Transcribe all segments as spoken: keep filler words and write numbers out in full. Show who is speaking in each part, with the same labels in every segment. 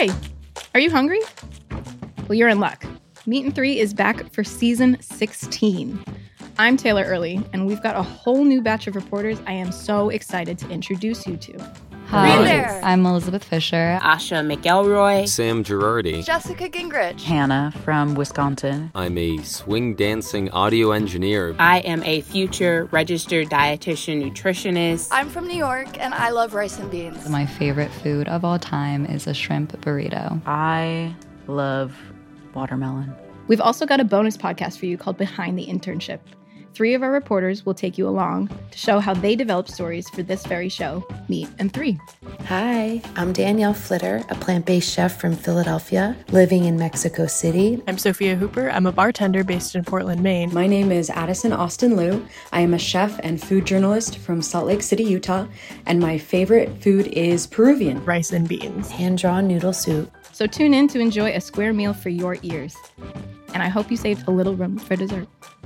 Speaker 1: Hey, are you hungry? Well, you're in luck. Meat and Three is back for season sixteen. I'm Taylor Early, and we've got a whole new batch of reporters I am so excited to introduce you to.
Speaker 2: Hi, there. I'm Elizabeth Fisher.
Speaker 3: Asha McElroy.
Speaker 4: Sam Girardi.
Speaker 5: Jessica Gingrich.
Speaker 6: Hannah from Wisconsin.
Speaker 4: I'm a swing dancing audio engineer.
Speaker 3: I am a future registered dietitian nutritionist.
Speaker 5: I'm from New York, and I love rice and beans.
Speaker 2: My favorite food of all time is a shrimp burrito.
Speaker 6: I love watermelon.
Speaker 1: We've also got a bonus podcast for you called Behind the Internship. Three of our reporters will take you along to show how they developed stories for this very show, Meat and Three.
Speaker 7: Hi, I'm Danielle Flitter, a plant-based chef from Philadelphia, living in Mexico City.
Speaker 8: I'm Sophia Hooper. I'm a bartender based in Portland, Maine.
Speaker 9: My name is Addison Austin Liu. I am a chef and food journalist from Salt Lake City, Utah, and my favorite food is Peruvian.
Speaker 8: Rice and beans.
Speaker 7: Hand-drawn noodle soup.
Speaker 1: So tune in to enjoy a square meal for your ears. And I hope you saved a little room for dessert.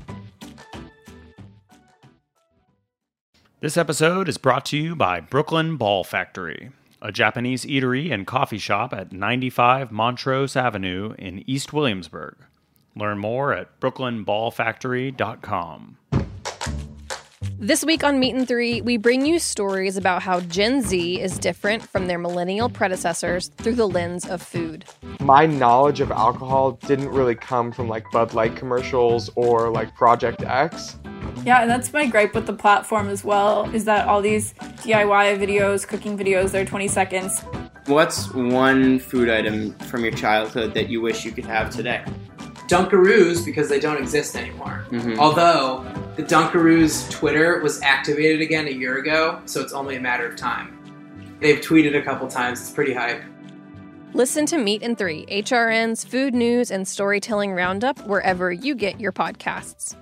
Speaker 10: This episode is brought to you by Brooklyn Ball Factory, a Japanese eatery and coffee shop at ninety-five Montrose Avenue in East Williamsburg. Learn more at brooklyn ball factory dot com.
Speaker 11: This week on Meat and Three, we bring you stories about how Gen Z is different from their millennial predecessors through the lens of food.
Speaker 12: My knowledge of alcohol didn't really come from like Bud Light commercials or like Project X.
Speaker 13: Yeah, and that's my gripe with the platform as well, is that all these D I Y videos, cooking videos, they're twenty seconds.
Speaker 14: What's one food item from your childhood that you wish you could have today?
Speaker 15: Dunkaroos, because they don't exist anymore. Mm-hmm. Although, the Dunkaroos Twitter was activated again a year ago, so it's only a matter of time. They've tweeted a couple times, it's pretty hype.
Speaker 11: Listen to Meat and Three, H R N's food news and storytelling roundup wherever you get your podcasts.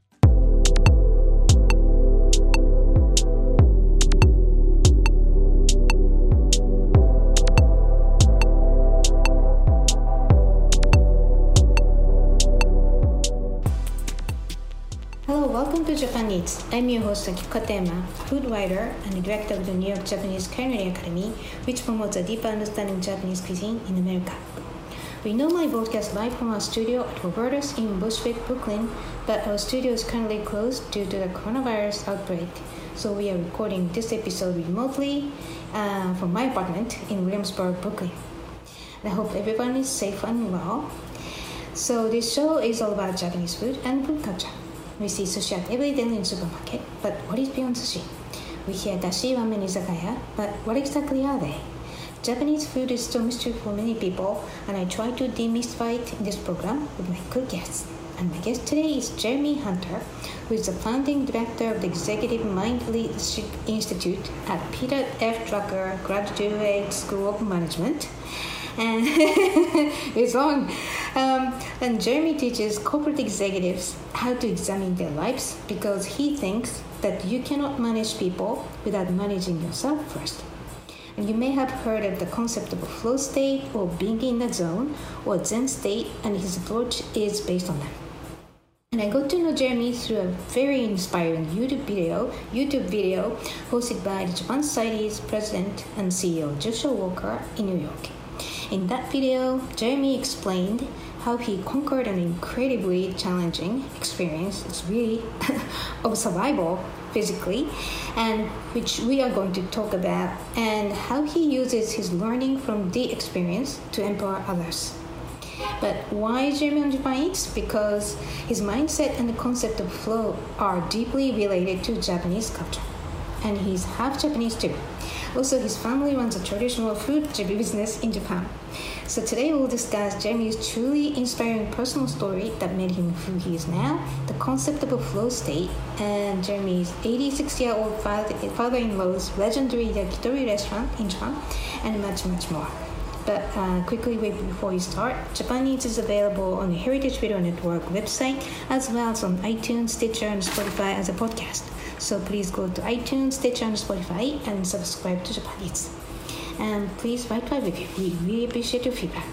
Speaker 16: Hello, welcome to Japan Eats. I'm your host Akiko Katayama, food writer and director of the New York Japanese Culinary Academy, which promotes a deeper understanding of Japanese cuisine in America. We normally broadcast live from our studio at Roberta's in Bushwick, Brooklyn, but our studio is currently closed due to the coronavirus outbreak, so we are recording this episode remotely uh, from my apartment in Williamsburg, Brooklyn. And I hope everyone is safe and well. So this show is all about Japanese food and food culture. We see sushi at every daily supermarket, but what is beyond sushi? We hear dashi ramen izakaya, but what exactly are they? Japanese food is still a mystery for many people, and I try to demystify it in this program with my good guests. And my guest today is Jeremy Hunter, who is the founding director of the Executive Mind Leadership Institute at Peter F. Drucker Graduate School of Management. And it's long. Um, and Jeremy teaches corporate executives how to examine their lives because he thinks that you cannot manage people without managing yourself first. And you may have heard of the concept of a flow state or being in the zone or Zen state, and his approach is based on them. And I got to know Jeremy through a very inspiring YouTube video, YouTube video hosted by the Japan Society's president and C E O Joshua Walker in New York. In that video, Jeremy explained how he conquered an incredibly challenging experience, it's really of survival physically, and which we are going to talk about, and how he uses his learning from the experience to empower others. But why Jeremy on Japan Eats? Because his mindset and the concept of flow are deeply related to Japanese culture, and he's half Japanese too. Also, his family runs a traditional food business in Japan. So today we'll discuss Jeremy's truly inspiring personal story that made him who he is now, the concept of a flow state, and Jeremy's eighty-six-year-old father-in-law's legendary yakitori restaurant in Japan, and much, much more. But uh, quickly wait before you start, Japan Eats is available on the Heritage Radio Network website, as well as on iTunes, Stitcher, and Spotify as a podcast. So please go to iTunes, Stitcher, and Spotify and subscribe to Japan Eats. And please write a review. We really appreciate your feedback.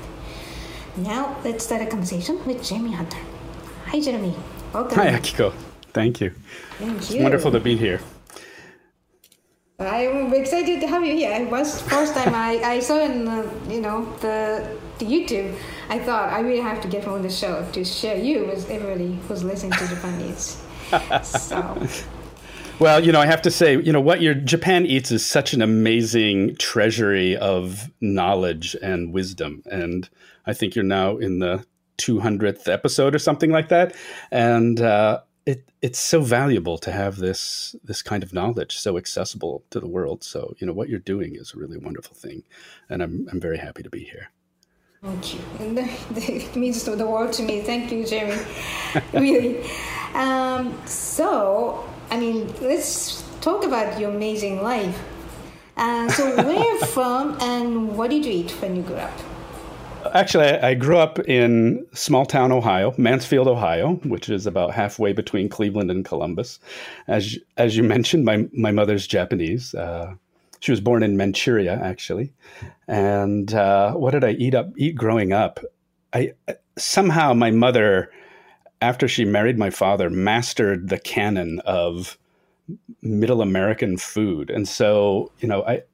Speaker 16: Now, let's start a conversation with Jeremy Hunter. Hi, Jeremy. Welcome.
Speaker 17: Hi, Akiko. Thank you.
Speaker 16: Thank
Speaker 17: It's
Speaker 16: you.
Speaker 17: wonderful to be here.
Speaker 16: I'm excited to have you here. It was first time I, I saw in the, you know the, the YouTube. I thought I really have to get on the show to share you with everybody who's listening to Japan Eats. So.
Speaker 17: Well, you know, I have to say, you know, what your Japan Eats is such an amazing treasury of knowledge and wisdom. And I think you're now in the two hundredth episode or something like that. And uh, it it's so valuable to have this this kind of knowledge so accessible to the world. So, you know, what you're doing is a really wonderful thing. And I'm I'm very happy to be here.
Speaker 16: Thank you. It means the world to me. Thank you, Jeremy. Really. Um, so... I mean, let's talk about your amazing life. Uh, so where are you from and what did you eat when you grew up?
Speaker 17: Actually, I grew up in small town Ohio, Mansfield, Ohio, which is about halfway between Cleveland and Columbus. As as you mentioned, my, my mother's Japanese. Uh, she was born in Manchuria, actually. And uh, what did I eat up eat growing up? I somehow my mother, after she married my father, mastered the canon of middle American food. And so, you know, I,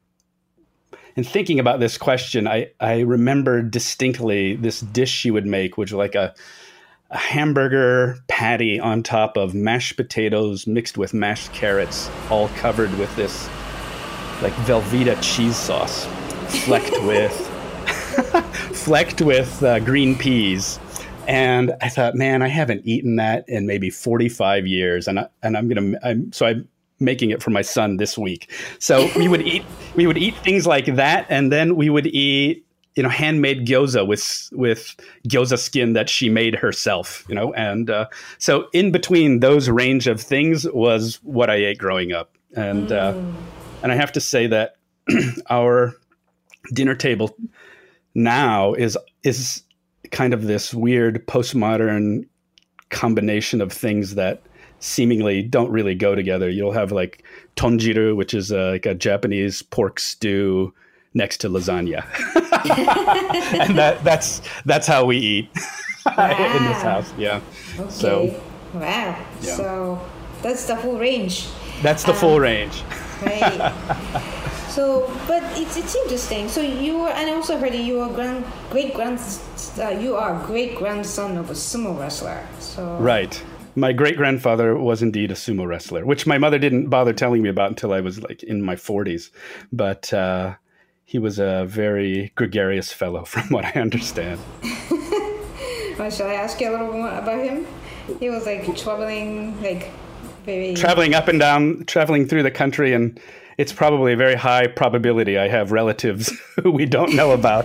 Speaker 17: in thinking about this question, I, I remember distinctly this dish she would make, which was like a, a hamburger patty on top of mashed potatoes mixed with mashed carrots, all covered with this like Velveeta cheese sauce, flecked with, flecked with uh, green peas. And I thought, man, I haven't eaten that in maybe forty-five years, and I, and I'm gonna, I'm so I'm making it for my son this week. So we would eat, we would eat things like that, and then we would eat, you know, handmade gyoza with with gyoza skin that she made herself, you know, and uh, so in between those range of things was what I ate growing up, and mm. uh, and I have to say that our dinner table now is is. kind of this weird postmodern combination of things that seemingly don't really go together. You'll have like tonjiru, which is a, like a Japanese pork stew next to lasagna. And that that's that's how we eat wow. in this house. Yeah.
Speaker 16: Okay.
Speaker 17: So,
Speaker 16: wow.
Speaker 17: Yeah.
Speaker 16: So that's the full range.
Speaker 17: That's the um, full range.
Speaker 16: Right. So, but it's it's interesting. So you were, and I also heard you were grand, great grand, uh, you are great grandson of a sumo wrestler. So
Speaker 17: right. My great grandfather was indeed a sumo wrestler, which my mother didn't bother telling me about until I was like in my forties. But uh, he was a very gregarious fellow, from what I understand.
Speaker 16: Well, shall I ask you a little more about him? He was like traveling, like very
Speaker 17: traveling up and down, traveling through the country, and it's probably a very high probability I have relatives who we don't know about.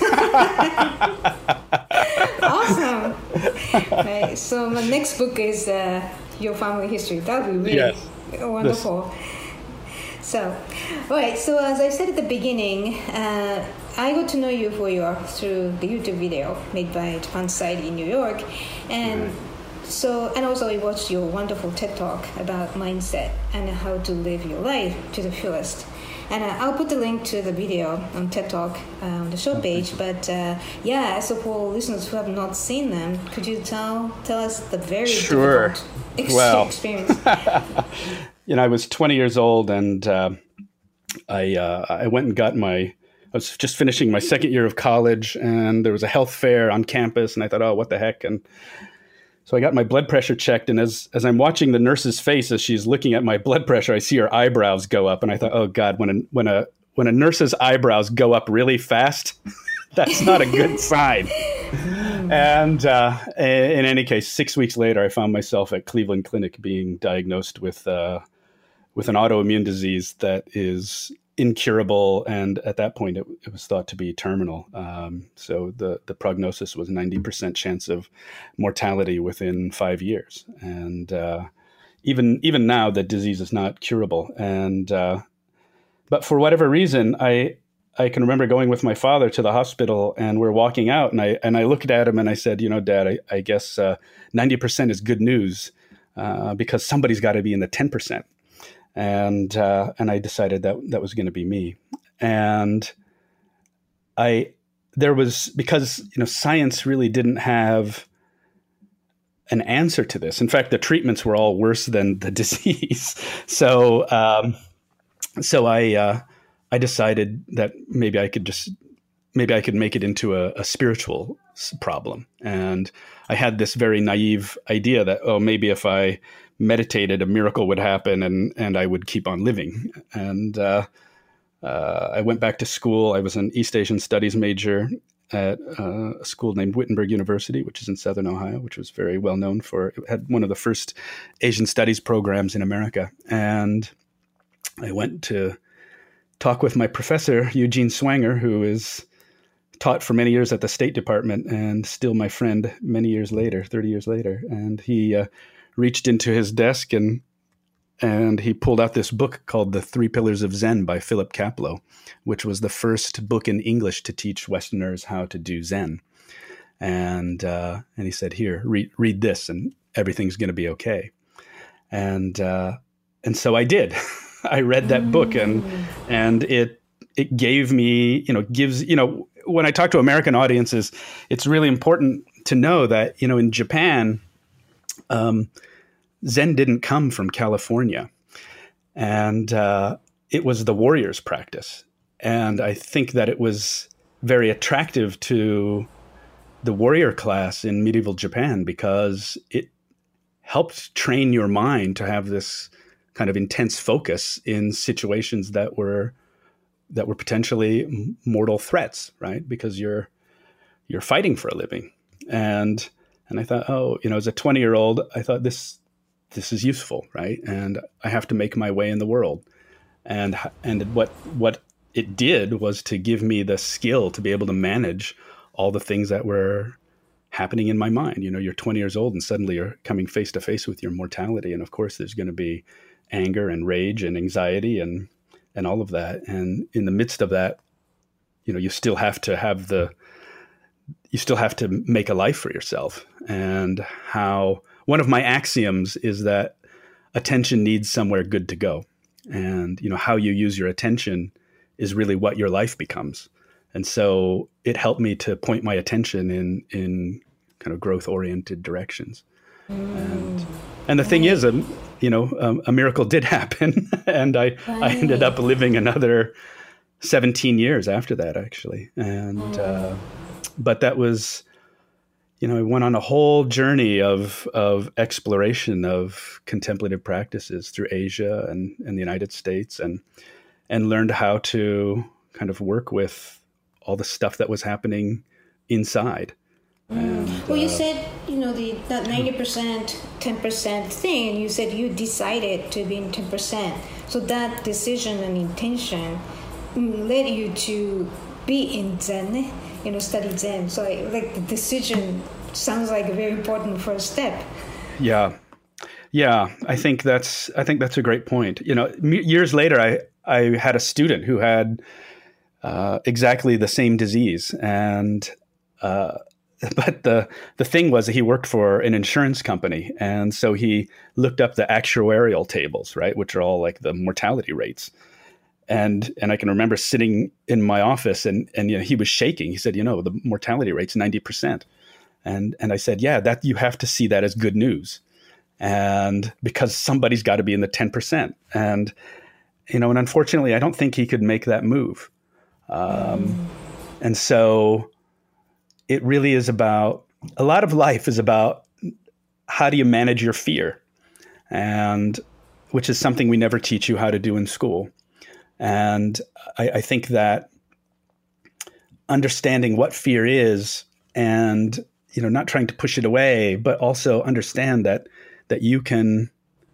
Speaker 16: Awesome. Right. So my next book is uh, your family history. That would be really
Speaker 17: yes.
Speaker 16: wonderful. This. So, all right. So as I said at the beginning, uh, I got to know you for your through the YouTube video made by Japan Society in New York, and. Right. So, and also I watched your wonderful TED Talk about mindset and how to live your life to the fullest. And uh, I'll put the link to the video on TED Talk uh, on the show page. But uh, yeah, so for listeners who have not seen them, could you tell tell us the very
Speaker 17: sure.
Speaker 16: difficult ex-
Speaker 17: well,
Speaker 16: experience?
Speaker 17: You know, I was twenty years old, and uh, I uh, I went and got my. I was just finishing my second year of college, and there was a health fair on campus, and I thought, oh, what the heck, and. So I got my blood pressure checked, and as as I'm watching the nurse's face as she's looking at my blood pressure, I see her eyebrows go up, and I thought, "Oh God, when a when a when a nurse's eyebrows go up really fast, that's not a good sign." And uh, in any case, six weeks later, I found myself at Cleveland Clinic being diagnosed with uh, with an autoimmune disease that is incurable, and at that point it, it was thought to be terminal. Um, so the, the prognosis was ninety percent chance of mortality within five years. And uh, even even now, the disease is not curable. And uh, but for whatever reason, I I can remember going with my father to the hospital, and we're walking out, and I and I looked at him and I said, you know, Dad, I, I guess uh, ninety percent is good news uh, because somebody's got to be in the ten percent. And uh, and I decided that that was going to be me. And I there was because you know science really didn't have an answer to this. In fact, the treatments were all worse than the disease. So um, so I uh, I decided that maybe I could just maybe I could make it into a, a spiritual problem. And I had this very naive idea that, oh, maybe if I meditated, a miracle would happen and, and I would keep on living. And uh, uh, I went back to school. I was an East Asian Studies major at uh, a school named Wittenberg University, which is in Southern Ohio, which was very well known for, it had one of the first Asian studies programs in America. And I went to talk with my professor, Eugene Swanger, who is taught for many years at the State Department and still my friend many years later, thirty years later. And he uh, reached into his desk and and he pulled out this book called The Three Pillars of Zen by Philip Kapleau, which was the first book in English to teach Westerners how to do Zen. And uh, and he said, here, read, read this and everything's going to be okay. And uh, and so I did. I read that book and and it it gave me, you know, gives, you know, when I talk to American audiences, it's really important to know that, you know, in Japan, um, Zen didn't come from California, and uh, it was the warrior's practice. And I think that it was very attractive to the warrior class in medieval Japan because it helped train your mind to have this kind of intense focus in situations that were that were potentially mortal threats, right? Because you're you're fighting for a living. And and I thought, oh, you know, as a twenty-year-old, I thought this this is useful, right? And I have to make my way in the world. And and what what it did was to give me the skill to be able to manage all the things that were happening in my mind. You know, you're twenty years old and suddenly you're coming face to face with your mortality. And of course, there's going to be anger and rage and anxiety and and all of that. And in the midst of that, you know, you still have to have the, you still have to make a life for yourself. And how, one of my axioms is that attention needs somewhere good to go. And, you know, how you use your attention is really what your life becomes. And so it helped me to point my attention in, in kind of growth oriented directions. Mm. And, and the thing is, um, you know, um, a miracle did happen, and I, right. I ended up living another seventeen years after that, actually. And mm. uh, but that was, you know, I went on a whole journey of of exploration of contemplative practices through Asia and, and the United States, and and learned how to kind of work with all the stuff that was happening inside.
Speaker 16: Mm. And, well, you uh, said, you know, the that ninety percent, ten percent thing, and you said you decided to be in ten percent. So that decision and intention led you to be in Zen, you know, study Zen. So, like, the decision sounds like a very important first step.
Speaker 17: Yeah. Yeah, I think that's I think that's a great point. You know, years later, I, I had a student who had uh, exactly the same disease, and uh, but the the thing was that he worked for an insurance company, and so he looked up the actuarial tables, right, which are all like the mortality rates. And and I can remember sitting in my office, and and you know, he was shaking. He said, you know, the mortality rate's ninety percent. And and I said, yeah, that you have to see that as good news. And because somebody's got to be in the ten percent. And, you know, and unfortunately, I don't think he could make that move. Um, mm. And so it really is about, a lot of life is about how do you manage your fear? And which is something we never teach you how to do in school. And I, I think that understanding what fear is, and, you know, not trying to push it away, but also understand that that you can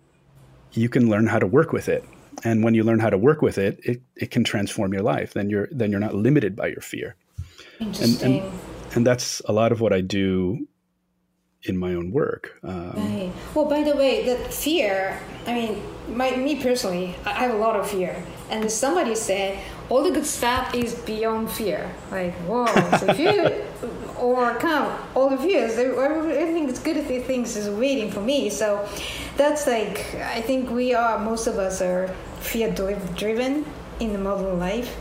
Speaker 17: you can learn how to work with it. And when you learn how to work with it, it, it can transform your life. Then you're then you're not limited by your fear.
Speaker 16: Interesting.
Speaker 17: And, and, and that's a lot of what I do in my own work. Um,
Speaker 16: right. Well, by the way, that fear, I mean, my, me personally, I have a lot of fear. And somebody said, all the good stuff is beyond fear. Like, whoa, so if you overcome all the fears, everything that's good things is waiting for me. So that's like, I think we are, most of us are fear-driven in the modern life.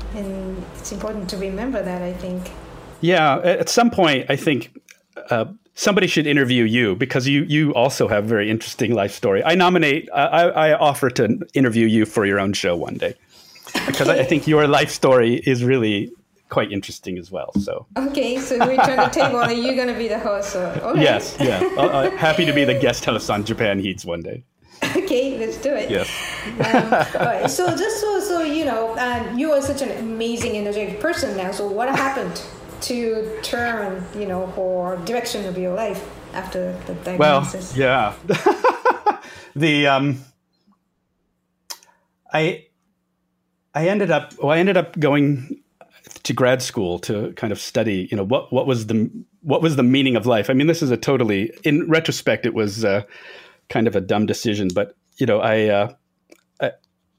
Speaker 16: And it's important to remember that, I think.
Speaker 17: Yeah, at some point, I think uh, somebody should interview you because you you also have a very interesting life story. I nominate, I, I offer to interview you for your own show one day because I, I think your life story is really quite interesting as well. So
Speaker 16: okay, so we turn the table and you're going to be the host. So, okay.
Speaker 17: Yes, yeah. uh, happy to be the guest host on Japan Heats one day.
Speaker 16: Okay, let's do it.
Speaker 17: Yes.
Speaker 16: um, all right. So just so so you know, um, you are such an amazing, energetic person now. So what happened to turn, you know, for direction of your life after the diagnosis?
Speaker 17: Well, yeah. the um, I I ended up well, I ended up going to grad school to kind of study, you know, what what was the what was the meaning of life. I mean, this is a totally, in retrospect, it was uh, kind of a dumb decision, but you know, I uh, I,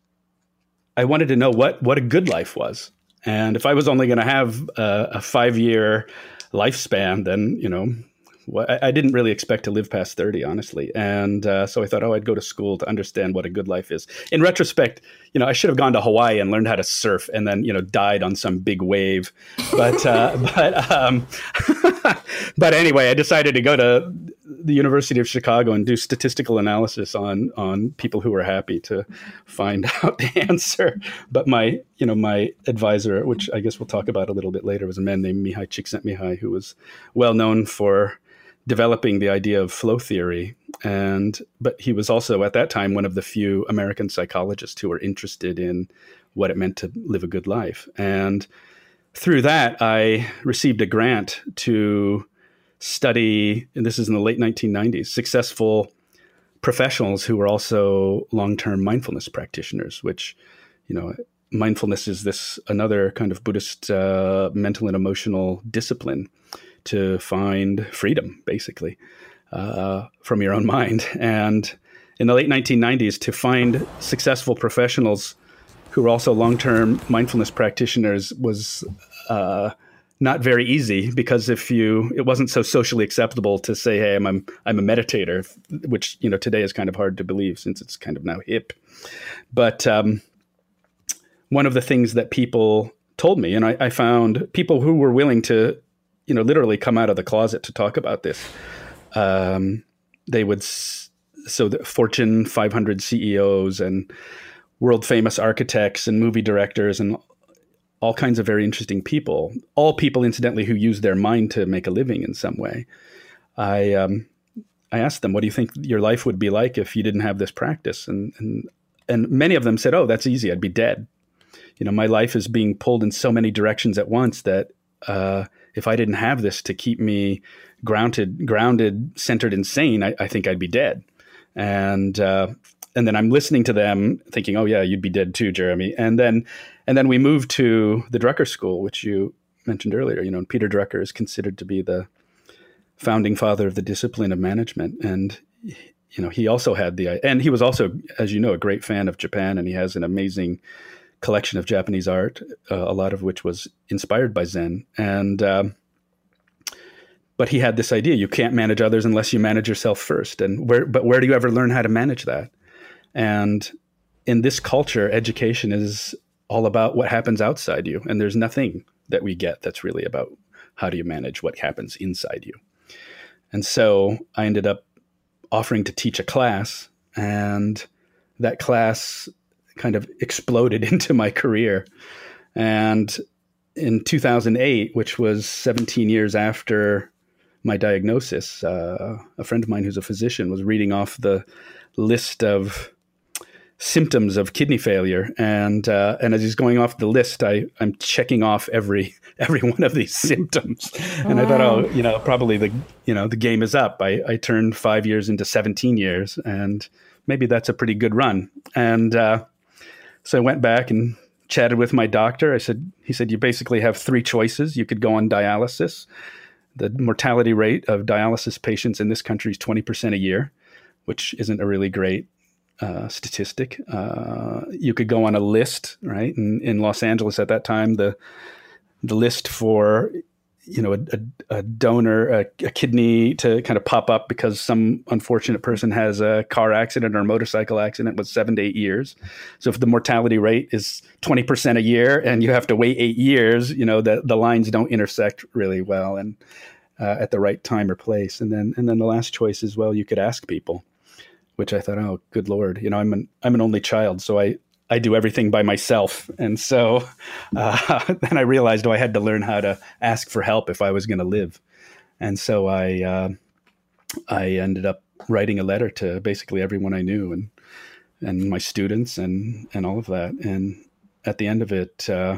Speaker 17: I wanted to know what what a good life was. And if I was only going to have a, a five-year lifespan, then, you know, well, I, I didn't really expect to live past thirty, honestly. And uh, so I thought, oh, I'd go to school to understand what a good life is. In retrospect, you know, I should have gone to Hawaii and learned how to surf and then, you know, died on some big wave. But uh, but um, but anyway, I decided to go to the University of Chicago and do statistical analysis on on people who were happy to find out the answer. But my, you know, my advisor, which I guess we'll talk about a little bit later, was a man named Mihai Csikszentmihalyi, who was well known for developing the idea of flow theory. And but he was also at that time one of the few American psychologists who were interested in what it meant to live a good life. And through that, I received a grant to study, and this is in the late nineteen nineties, successful professionals who were also long-term mindfulness practitioners, which, you know, mindfulness is this another kind of Buddhist uh, mental and emotional discipline to find freedom, basically, uh, from your own mind. And in the late nineteen nineties, to find successful professionals who were also long-term mindfulness practitioners was uh, not very easy, because if you, it wasn't so socially acceptable to say, hey, I'm, I'm, I'm a meditator, which, you know, today is kind of hard to believe since it's kind of now hip. But um, one of the things that people told me, and I, I found people who were willing to, you know, literally come out of the closet to talk about this. Um, they would, so the Fortune five hundred C E Os and world famous architects and movie directors and all kinds of very interesting people, all people, incidentally, who use their mind to make a living in some way. I um, I asked them, what do you think your life would be like if you didn't have this practice? And, and, and many of them said, oh, that's easy. I'd be dead. You know, my life is being pulled in so many directions at once that uh, if I didn't have this to keep me grounded, grounded, centered, and sane, I, I think I'd be dead. And uh, and then I'm listening to them thinking, oh, yeah, you'd be dead too, Jeremy. And then and then we moved to the Drucker School, which you mentioned earlier. You know, and Peter Drucker is considered to be the founding father of the discipline of management. And, you know, he also had the, and he was also, as you know, a great fan of Japan, and he has an amazing collection of Japanese art, uh, a lot of which was inspired by Zen. And, um, but he had this idea, you can't manage others unless you manage yourself first. And where, but where do you ever learn how to manage that? And in this culture, education is all about what happens outside you. And there's nothing that we get that's really about how do you manage what happens inside you. And so I ended up offering to teach a class, and that class kind of exploded into my career. And in two thousand eight, which was seventeen years after my diagnosis, uh, a friend of mine who's a physician was reading off the list of symptoms of kidney failure. And uh, and as he's going off the list, I, I'm checking off every every one of these symptoms. And I thought, oh, you know, probably the, you know, the game is up. I, I turned five years into seventeen years, and maybe that's a pretty good run. And uh, so I went back and chatted with my doctor. I said, he said, you basically have three choices. You could go on dialysis. The mortality rate of dialysis patients in this country is twenty percent a year, which isn't a really great uh, statistic. Uh, you could go on a list, right? In, in Los Angeles at that time, the the list for, you know, a, a, a donor, a, a kidney to kind of pop up because some unfortunate person has a car accident or a motorcycle accident was seven to eight years. So if the mortality rate is twenty percent a year and you have to wait eight years, you know, the, the lines don't intersect really well. And, uh, at the right time or place. And then and then the last choice is, well, you could ask people, which I thought, oh, good Lord, you know, I'm an I'm an only child, so I. I do everything by myself. And so uh, then I realized, oh, I had to learn how to ask for help if I was going to live. And so I uh, I ended up writing a letter to basically everyone I knew and and my students and, and all of that. And at the end of it, uh,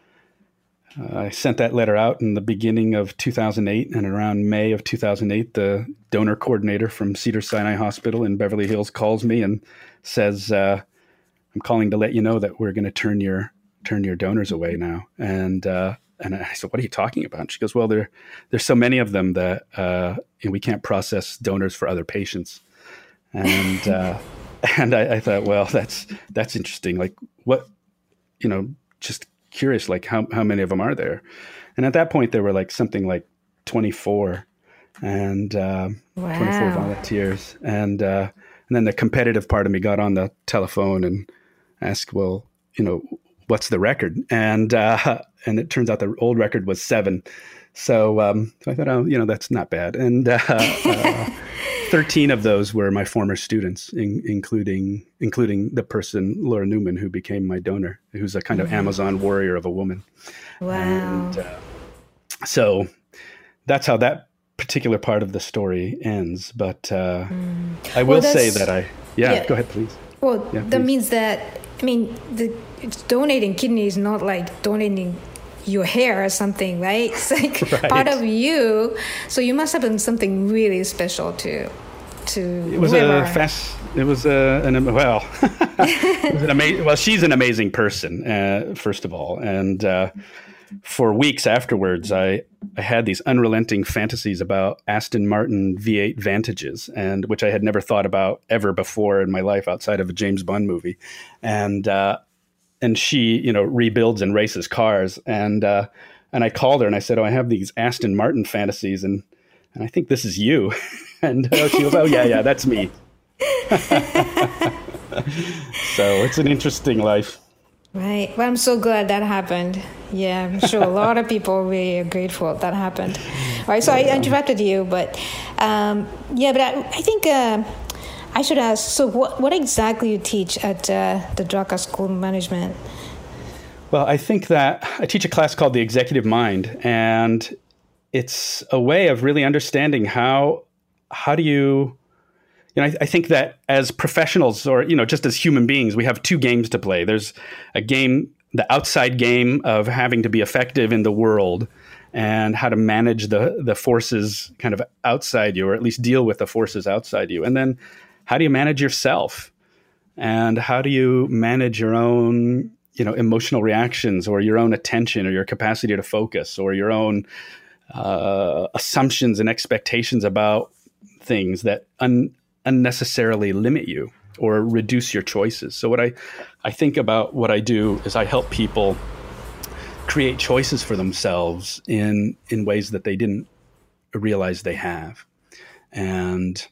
Speaker 17: I sent that letter out in the beginning of two thousand eight. And around May of two thousand eight, the donor coordinator from Cedars-Sinai Hospital in Beverly Hills calls me and says, uh, I'm calling to let you know that we're going to turn your turn your donors away now. And uh, and I said, what are you talking about? And she goes, well, there there's so many of them that uh, you know, we can't process donors for other patients. And uh, and I, I thought, well, that's that's interesting. Like, what, you know, just curious, like how how many of them are there? And at that point, there were like something like twenty-four, and uh, wow. twenty-four volunteers, and uh, and then the competitive part of me got on the telephone and asked, well, you know, what's the record? And uh, and it turns out the old record was seven. So, um, so I thought, oh, you know, that's not bad. And uh, uh, thirteen of those were my former students, in, including including the person, Laura Newman, who became my donor, who's a kind of mm-hmm. Amazon warrior of a woman.
Speaker 16: Wow.
Speaker 17: And, uh, so that's how that particular part of the story ends. But uh, mm. I will well, say that I, yeah, yeah, go ahead, please.
Speaker 16: Well,
Speaker 17: yeah,
Speaker 16: that
Speaker 17: please.
Speaker 16: means that, I mean, the, it's donating kidney is not like donating your hair or something, right? It's like right. part of you. So you must have done something really special to to.
Speaker 17: It was whoever. a fast. It was a an well. it was an ama- well, she's an amazing person, uh, first of all, and uh, for weeks afterwards, I I had these unrelenting fantasies about Aston Martin V eight Vantages, and which I had never thought about ever before in my life outside of a James Bond movie, and. Uh, And she, you know, rebuilds and races cars. And uh, and I called her and I said, oh, I have these Aston Martin fantasies, and, and I think this is you. And uh, she goes, oh, yeah, yeah, that's me. So it's an interesting life.
Speaker 16: Right. Well, I'm so glad that happened. Yeah, I'm sure a lot of people really are grateful that happened. All right, so I interrupted you, but um, yeah, but I, I think... Uh, I should ask, so what, what exactly you teach at uh, the Drucker School of Management?
Speaker 17: Well, I think that I teach a class called The Executive Mind, and it's a way of really understanding how how do you, you know, I, I think that as professionals or, you know, just as human beings, we have two games to play. There's a game, the outside game of having to be effective in the world and how to manage the the forces kind of outside you, or at least deal with the forces outside you. And then how do you manage yourself? And how do you manage your own, you know, emotional reactions, or your own attention, or your capacity to focus, or your own uh, assumptions and expectations about things that un- unnecessarily limit you or reduce your choices? So what I, I think about what I do is I help people create choices for themselves in in ways that they didn't realize they have. And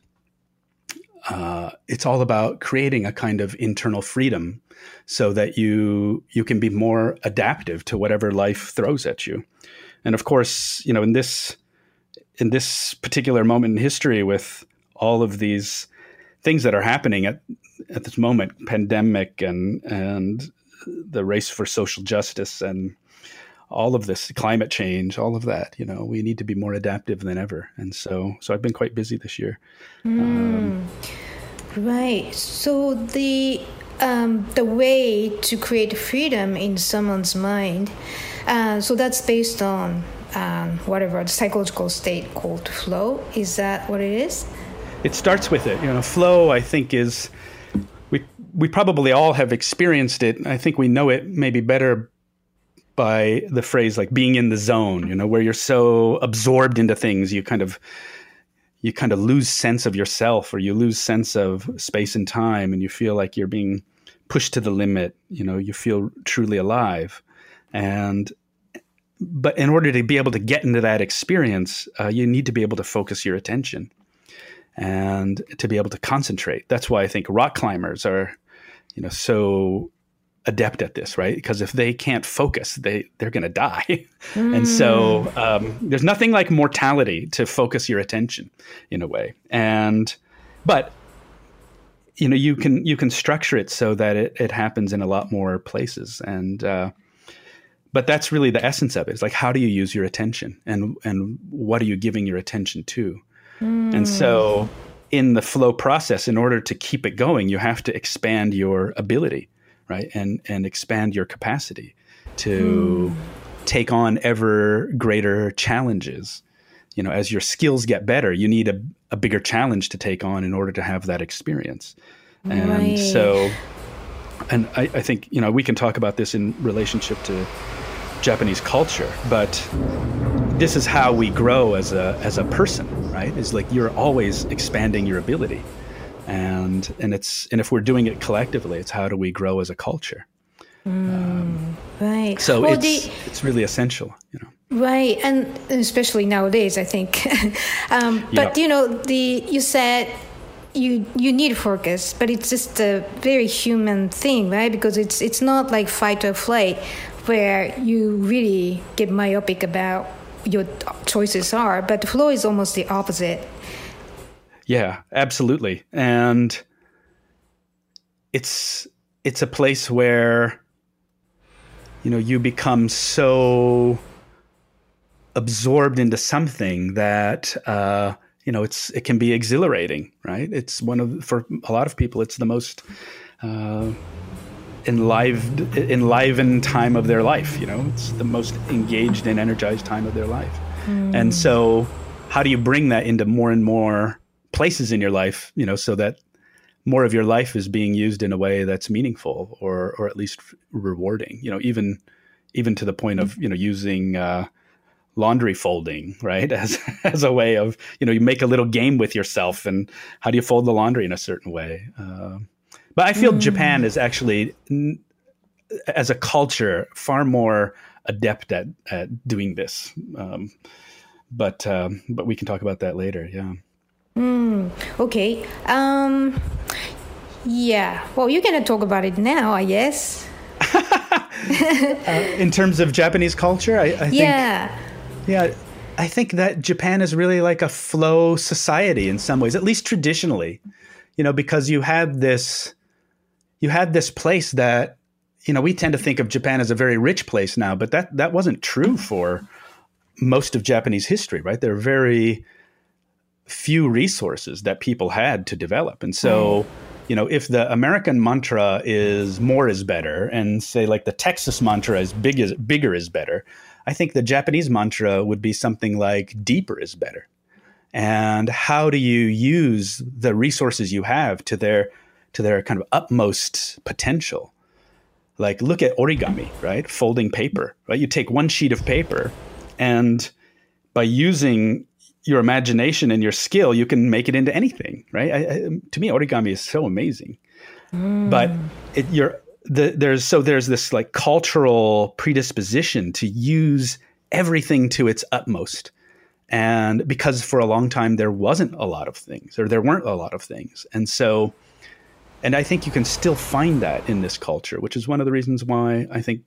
Speaker 17: Uh, it's all about creating a kind of internal freedom so that you you can be more adaptive to whatever life throws at you. And of course, you know, in this in this particular moment in history, with all of these things that are happening at at this moment, pandemic and and the race for social justice and all of this, climate change, all of that, you know, we need to be more adaptive than ever. And so, so I've been quite busy this year.
Speaker 16: Mm. Um, right. So the um, the way to create freedom in someone's mind, uh, so that's based on um, whatever the psychological state called flow. Is that what it is?
Speaker 17: It starts with it. You know, flow, I think, is, we we probably all have experienced it. I think we know it maybe better by the phrase like being in the zone, you know, where you're so absorbed into things, you kind of you kind of lose sense of yourself, or you lose sense of space and time, and you feel like you're being pushed to the limit. You know, you feel truly alive. And but in order to be able to get into that experience, uh, you need to be able to focus your attention and to be able to concentrate. That's why I think rock climbers are, you know, so adept at this, right? Because if they can't focus, they they're going to die. Mm. And so um, there's nothing like mortality to focus your attention in a way. And but you know you can you can structure it so that it, it happens in a lot more places. And uh, but that's really the essence of it. It's like, how do you use your attention, and and what are you giving your attention to? Mm. And so in the flow process, in order to keep it going, you have to expand your ability, right? And and expand your capacity to mm. take on ever greater challenges. You know, as your skills get better, you need a, a bigger challenge to take on in order to have that experience. And
Speaker 16: right.
Speaker 17: so, and I, I think, you know, we can talk about this in relationship to Japanese culture, but this is how we grow as a as a person, right? It's like you're always expanding your ability. And and it's and if we're doing it collectively, it's how do we grow as a culture?
Speaker 16: Mm, um, right.
Speaker 17: So
Speaker 16: well,
Speaker 17: it's
Speaker 16: the,
Speaker 17: it's really essential, you know.
Speaker 16: Right, and especially nowadays, I think. um, but
Speaker 17: yeah.
Speaker 16: you know, the you said you you need focus, but it's just a very human thing, right? Because it's it's not like fight or flight, where you really get myopic about your choices are. But the flow is almost the opposite.
Speaker 17: Yeah, absolutely, and it's it's a place where you know you become so absorbed into something that uh, you know it's it can be exhilarating, right? It's one of for a lot of people, it's the most uh, enlivened enlivened time of their life. You know, it's the most engaged and energized time of their life. Mm. And so, how do you bring that into more and more places in your life? You know, so that more of your life is being used in a way that's meaningful or or at least rewarding. You know, even even to the point of you know using uh, laundry folding, right, as as a way of you know you make a little game with yourself, and how do you fold the laundry in a certain way? Uh, but I feel mm. Japan is actually, as a culture, far more adept at at doing this. Um, but um, but we can talk about that later. Yeah.
Speaker 16: Mm, okay. Um, yeah. Well, you can talk about it now, I guess.
Speaker 17: uh, in terms of Japanese culture, I, I think.
Speaker 16: Yeah.
Speaker 17: Yeah, I think that Japan is really like a flow society in some ways, at least traditionally. You know, because you had this, you had this place that, you know, we tend to think of Japan as a very rich place now, but that that wasn't true for most of Japanese history, right? There are very few resources that people had to develop. And so, you know, if the American mantra is more is better, and say like the Texas mantra is big is bigger is better, I think the Japanese mantra would be something like deeper is better. And how do you use the resources you have to their to their kind of utmost potential? Like look at origami, right? Folding paper, right? You take one sheet of paper, and by using your imagination and your skill, you can make it into anything, right? I, I, to me, origami is so amazing. Mm. But it, you're the, there's so there's this like cultural predisposition to use everything to its utmost, and because for a long time there wasn't a lot of things, or there weren't a lot of things, and so, and I think you can still find that in this culture, which is one of the reasons why I think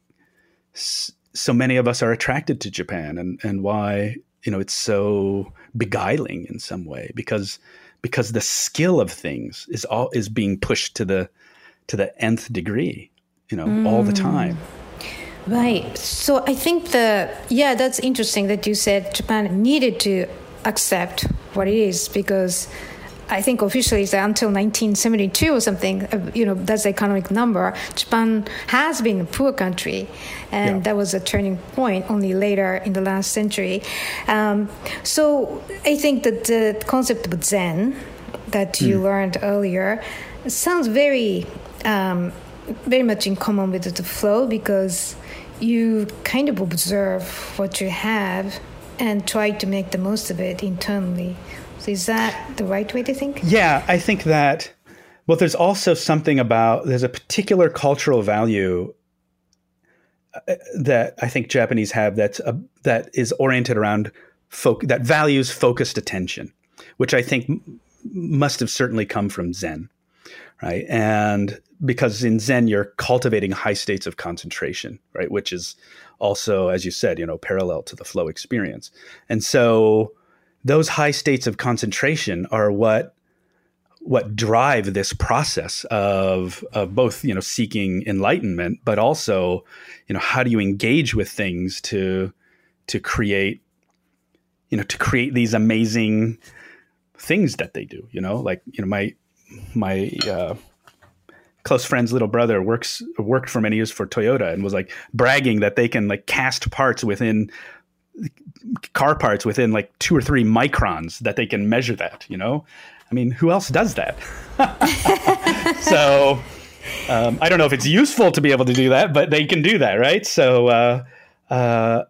Speaker 17: so many of us are attracted to Japan, and and why. You know, it's so beguiling in some way, because because the skill of things is all is being pushed to the to the nth degree, you know, mm. all the time.
Speaker 16: Right. So I think the yeah, that's interesting that you said Japan needed to accept what it is, because I think officially it's until nineteen seventy-two or something, uh, you know, that's the economic number. Japan has been a poor country, and yeah. that was a turning point only later in the last century. Um, so I think that the concept of Zen that you mm. learned earlier sounds very, um, very much in common with the flow, because you kind of observe what you have and try to make the most of it internally. So is that the right way to think?
Speaker 17: Yeah, I think that, well, there's also something about, there's a particular cultural value that I think Japanese have that's a, that is oriented around, folk, that values focused attention, which I think m- must have certainly come from Zen, right? And because in Zen, you're cultivating high states of concentration, right? Which is also, as you said, you know, parallel to the flow experience. And so those high states of concentration are what what drive this process of of both, you know, seeking enlightenment, but also, you know, how do you engage with things to to create, you know, to create these amazing things that they do, you know, like, you know, my my uh, close friend's little brother works worked for many years for Toyota and was like bragging that they can like cast parts within car parts within like two or three microns, that they can measure that, you know. I mean, who else does that? So um, I don't know if it's useful to be able to do that, but they can do that, right? So uh, uh,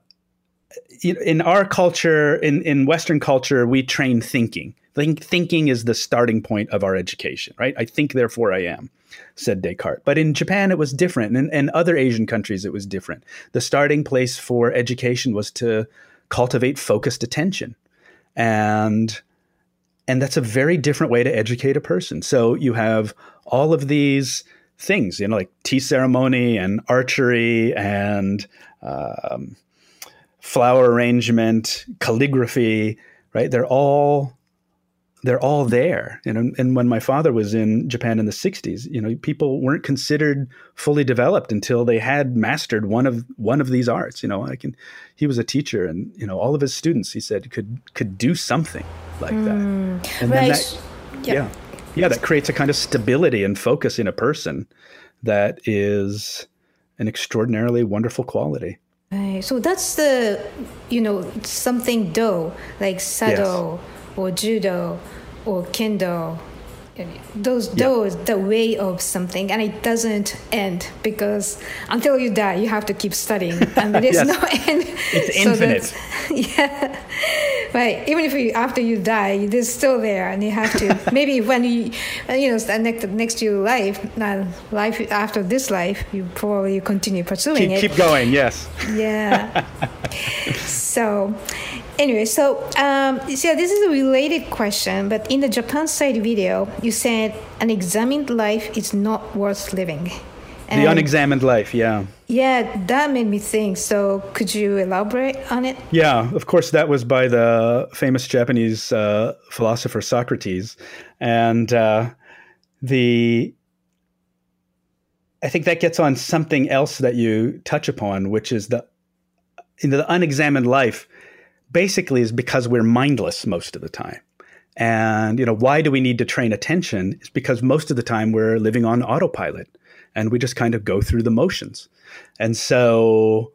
Speaker 17: in our culture, in, in Western culture, we train thinking. Think, thinking is the starting point of our education, right? I think, therefore I am, said Descartes. But in Japan, it was different. And in other Asian countries, it was different. The starting place for education was to cultivate focused attention. And And that's a very different way to educate a person. So you have all of these things, you know, like tea ceremony and archery and um, flower arrangement, calligraphy, right? They're all they're all there. You know, and when my father was in Japan in the sixties, you know, people weren't considered fully developed until they had mastered one of one of these arts. You know, I can. He was a teacher, and you know, all of his students, he said, could could do something like that.
Speaker 16: Mm,
Speaker 17: and
Speaker 16: right.
Speaker 17: then that,
Speaker 16: yeah.
Speaker 17: yeah, yeah, that creates a kind of stability and focus in a person that is an extraordinarily wonderful quality.
Speaker 16: Right. So that's the, you know, something do, like Sado yes. or Judo or Kendo. Those do is the way of something, and it doesn't end, because until you die, you have to keep studying, and there's yes. no end.
Speaker 17: It's
Speaker 16: so
Speaker 17: infinite.
Speaker 16: Yeah. Right. Even if you, after you die, it is still there, and you have to, maybe when you, you know, next, next to your life, uh, life after this life, you probably continue pursuing
Speaker 17: keep,
Speaker 16: it.
Speaker 17: Keep going, yes.
Speaker 16: Yeah. So, anyway, so, um, so this is a related question, but in the Japan side video, you said an examined life is not worth living. And
Speaker 17: the unexamined life, yeah.
Speaker 16: Yeah, that made me think. So could you elaborate on it?
Speaker 17: Yeah, of course, that was by the famous Japanese uh, philosopher Socrates. And uh, the I think that gets on something else that you touch upon, which is the, in the unexamined life basically is because we're mindless most of the time. And, you know, why do we need to train attention? It's because most of the time we're living on autopilot and we just kind of go through the motions. And so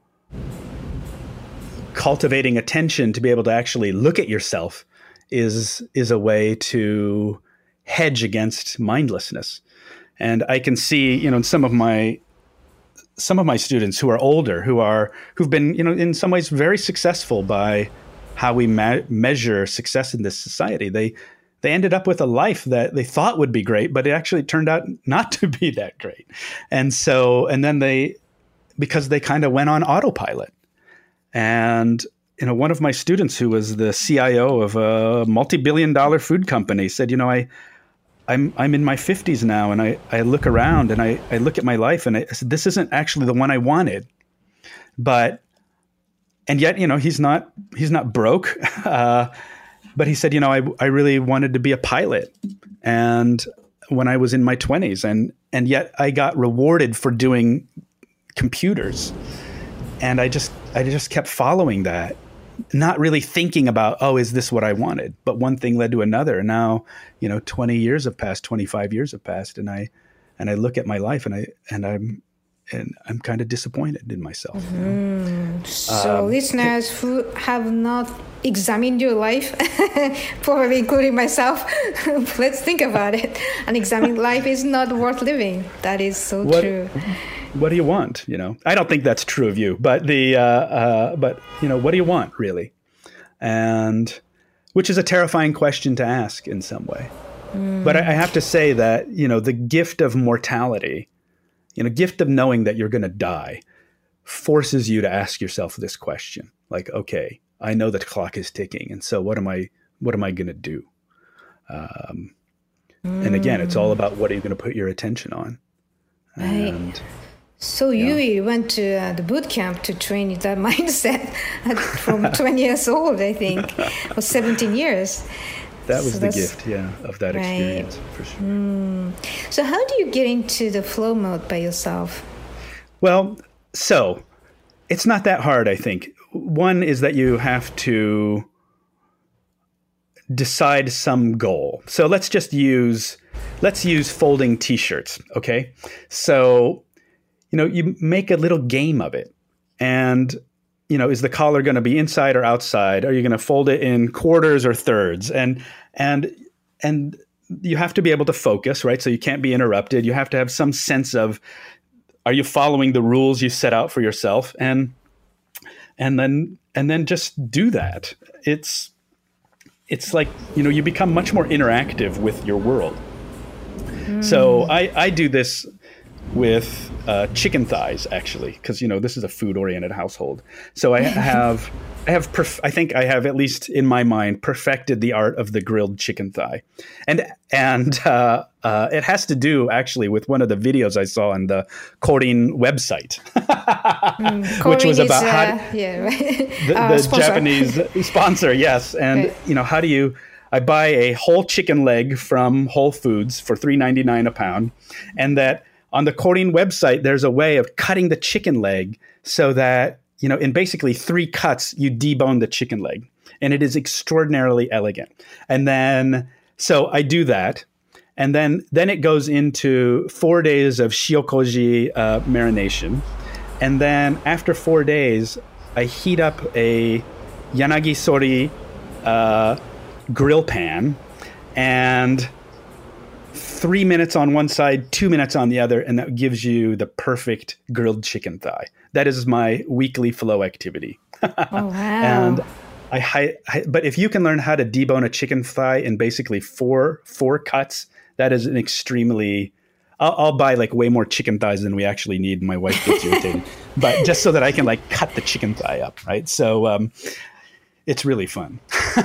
Speaker 17: cultivating attention to be able to actually look at yourself is, is a way to hedge against mindlessness. And I can see, you know, in some of my some of my students who are older, who are who've been, you know, in some ways very successful by how we ma- measure success in this society. They they ended up with a life that they thought would be great, but it actually turned out not to be that great. And so, and then they, because they kind of went on autopilot. And, you know, one of my students who was the C I O of a multi-billion dollar food company said, you know, I, I'm I'm in my fifties now, and I, I look around and I, I look at my life and I said, this isn't actually the one I wanted. But, and yet, you know, he's not he's not broke. Uh, but he said, you know, I I really wanted to be a pilot. And when I was in my twenties, and and yet I got rewarded for doing computers. And I just I just kept following that, not really thinking about, oh, is this what I wanted? But one thing led to another. And now, you know, twenty years have passed, twenty-five years have passed, and I and I look at my life and I and I'm and I'm kind of disappointed in myself.
Speaker 16: Mm-hmm.
Speaker 17: You know?
Speaker 16: So
Speaker 17: um,
Speaker 16: listeners who have not examined your life, probably including myself, let's think about it. An examined life is not worth living. That is so
Speaker 17: what,
Speaker 16: true.
Speaker 17: What do you want? You know, I don't think that's true of you, but the, uh, uh, but you know, what do you want really? And which is a terrifying question to ask in some way. Mm. But I, I have to say that, you know, the gift of mortality, you know, gift of knowing that you're going to die forces you to ask yourself this question. Like, okay, I know that the clock is ticking. And so what am I, what am I going to do? Um, Mm. And again, it's all about what are you going to put your attention on.
Speaker 16: Right.
Speaker 17: And,
Speaker 16: so yeah. you went to uh, the boot camp to train that mindset from twenty years old, I think, or seventeen years.
Speaker 17: That was
Speaker 16: so
Speaker 17: the gift, yeah, of that right. experience, for sure.
Speaker 16: Mm. So how do you get into the flow mode by yourself?
Speaker 17: Well, so it's not that hard, I think. One is that you have to decide some goal. So let's just use, let's use folding t-shirts, okay? So, you know, you make a little game of it. And, you know, is the collar going to be inside or outside? Are you going to fold it in quarters or thirds? And, and, and you have to be able to focus, right? So you can't be interrupted. You have to have some sense of, are you following the rules you set out for yourself? And, and then, and then just do that. It's, it's like, you know, you become much more interactive with your world. Mm. So I, I do this with uh, chicken thighs, actually, because, you know, this is a food-oriented household. So I have, I have, perf- I think I have, at least in my mind, perfected the art of the grilled chicken thigh. And and uh, uh, it has to do, actually, with one of the videos I saw on the Korin website, mm, which was about is, how uh, to, yeah, right. the, the sponsor. Japanese sponsor, yes. And, right. you know, how do you... I buy a whole chicken leg from Whole Foods for three ninety-nine a pound, and that on the Korin website, there's a way of cutting the chicken leg so that, you know, in basically three cuts, you debone the chicken leg. And it is extraordinarily elegant. And then, so I do that. And then, then it goes into four days of shiokoji uh, marination. And then after four days, I heat up a yanagi sori uh, grill pan, and three minutes on one side, two minutes on the other, and that gives you the perfect grilled chicken thigh. That is my weekly flow activity.
Speaker 16: Oh, wow.
Speaker 17: And I, I, but if you can learn how to debone a chicken thigh in basically four four cuts, that is an extremely... I'll, I'll buy like way more chicken thighs than we actually need. My wife gets irritated. But just so that I can like cut the chicken thigh up, right? So um, it's really fun.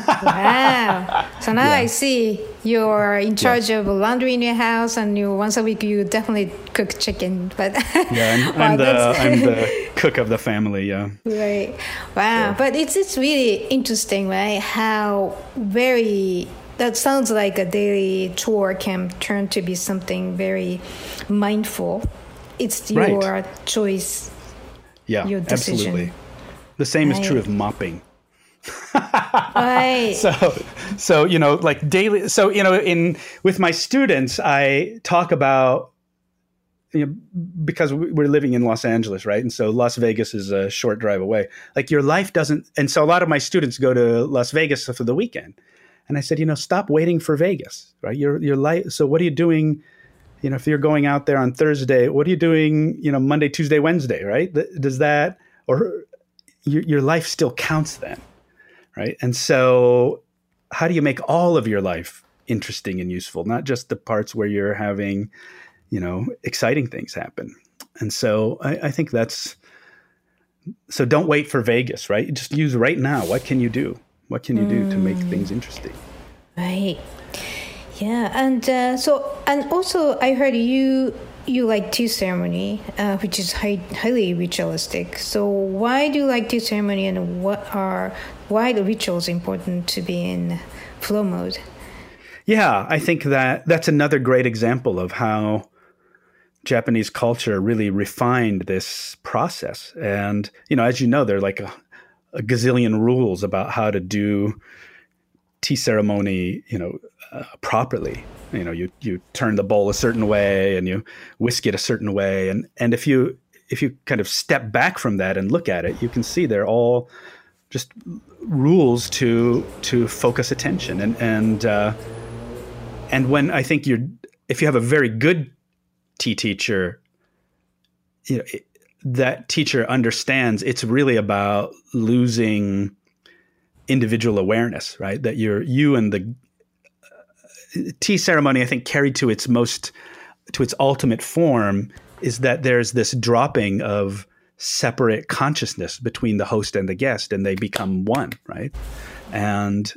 Speaker 16: Wow. So now yeah. I see you're in charge yeah. of laundry in your house, and you once a week you definitely cook chicken. But
Speaker 17: yeah, I'm, I'm, the, I'm the cook of the family, yeah.
Speaker 16: Right. Wow. So. But it's, it's really interesting, right? How very... That sounds like a daily chore can turn to be something very mindful. It's your right. choice,
Speaker 17: yeah,
Speaker 16: your decision.
Speaker 17: Absolutely. The same right. is true of mopping.
Speaker 16: Right.
Speaker 17: So, so you know, like daily. So you know, in with my students, I talk about, you know, because we're living in Los Angeles, right? And so Las Vegas is a short drive away. Like your life doesn't, and so a lot of my students go to Las Vegas for the weekend. And I said, you know, stop waiting for Vegas, right? Your your life. So what are you doing? You know, if you're going out there on Thursday, what are you doing? You know, Monday, Tuesday, Wednesday, right? Does that, or your your life still counts then, right? And so, how do you make all of your life interesting and useful, not just the parts where you're having, you know, exciting things happen? And so, I, I think that's. So don't wait for Vegas, right? Just use right now. What can you do? What can you do to make things interesting?
Speaker 16: Right. Yeah. And uh, so, and also I heard you, you like tea ceremony, uh, which is high, highly ritualistic. So why do you like tea ceremony, and what are, why the rituals important to be in flow mode?
Speaker 17: Yeah, I think that that's another great example of how Japanese culture really refined this process. And, you know, as you know, there are like a, a gazillion rules about how to do tea ceremony, you know, uh, properly. You know, you, you turn the bowl a certain way and you whisk it a certain way. And, and if you, if you kind of step back from that and look at it, you can see they're all just rules to, to focus attention. And, and, uh, and when I think you're, if you have a very good tea teacher, you know, it, that teacher understands it's really about losing individual awareness, right? That you're, you and the uh, tea ceremony, I think, carried to its most, to its ultimate form is that there's this dropping of separate consciousness between the host and the guest, and they become one, right? And,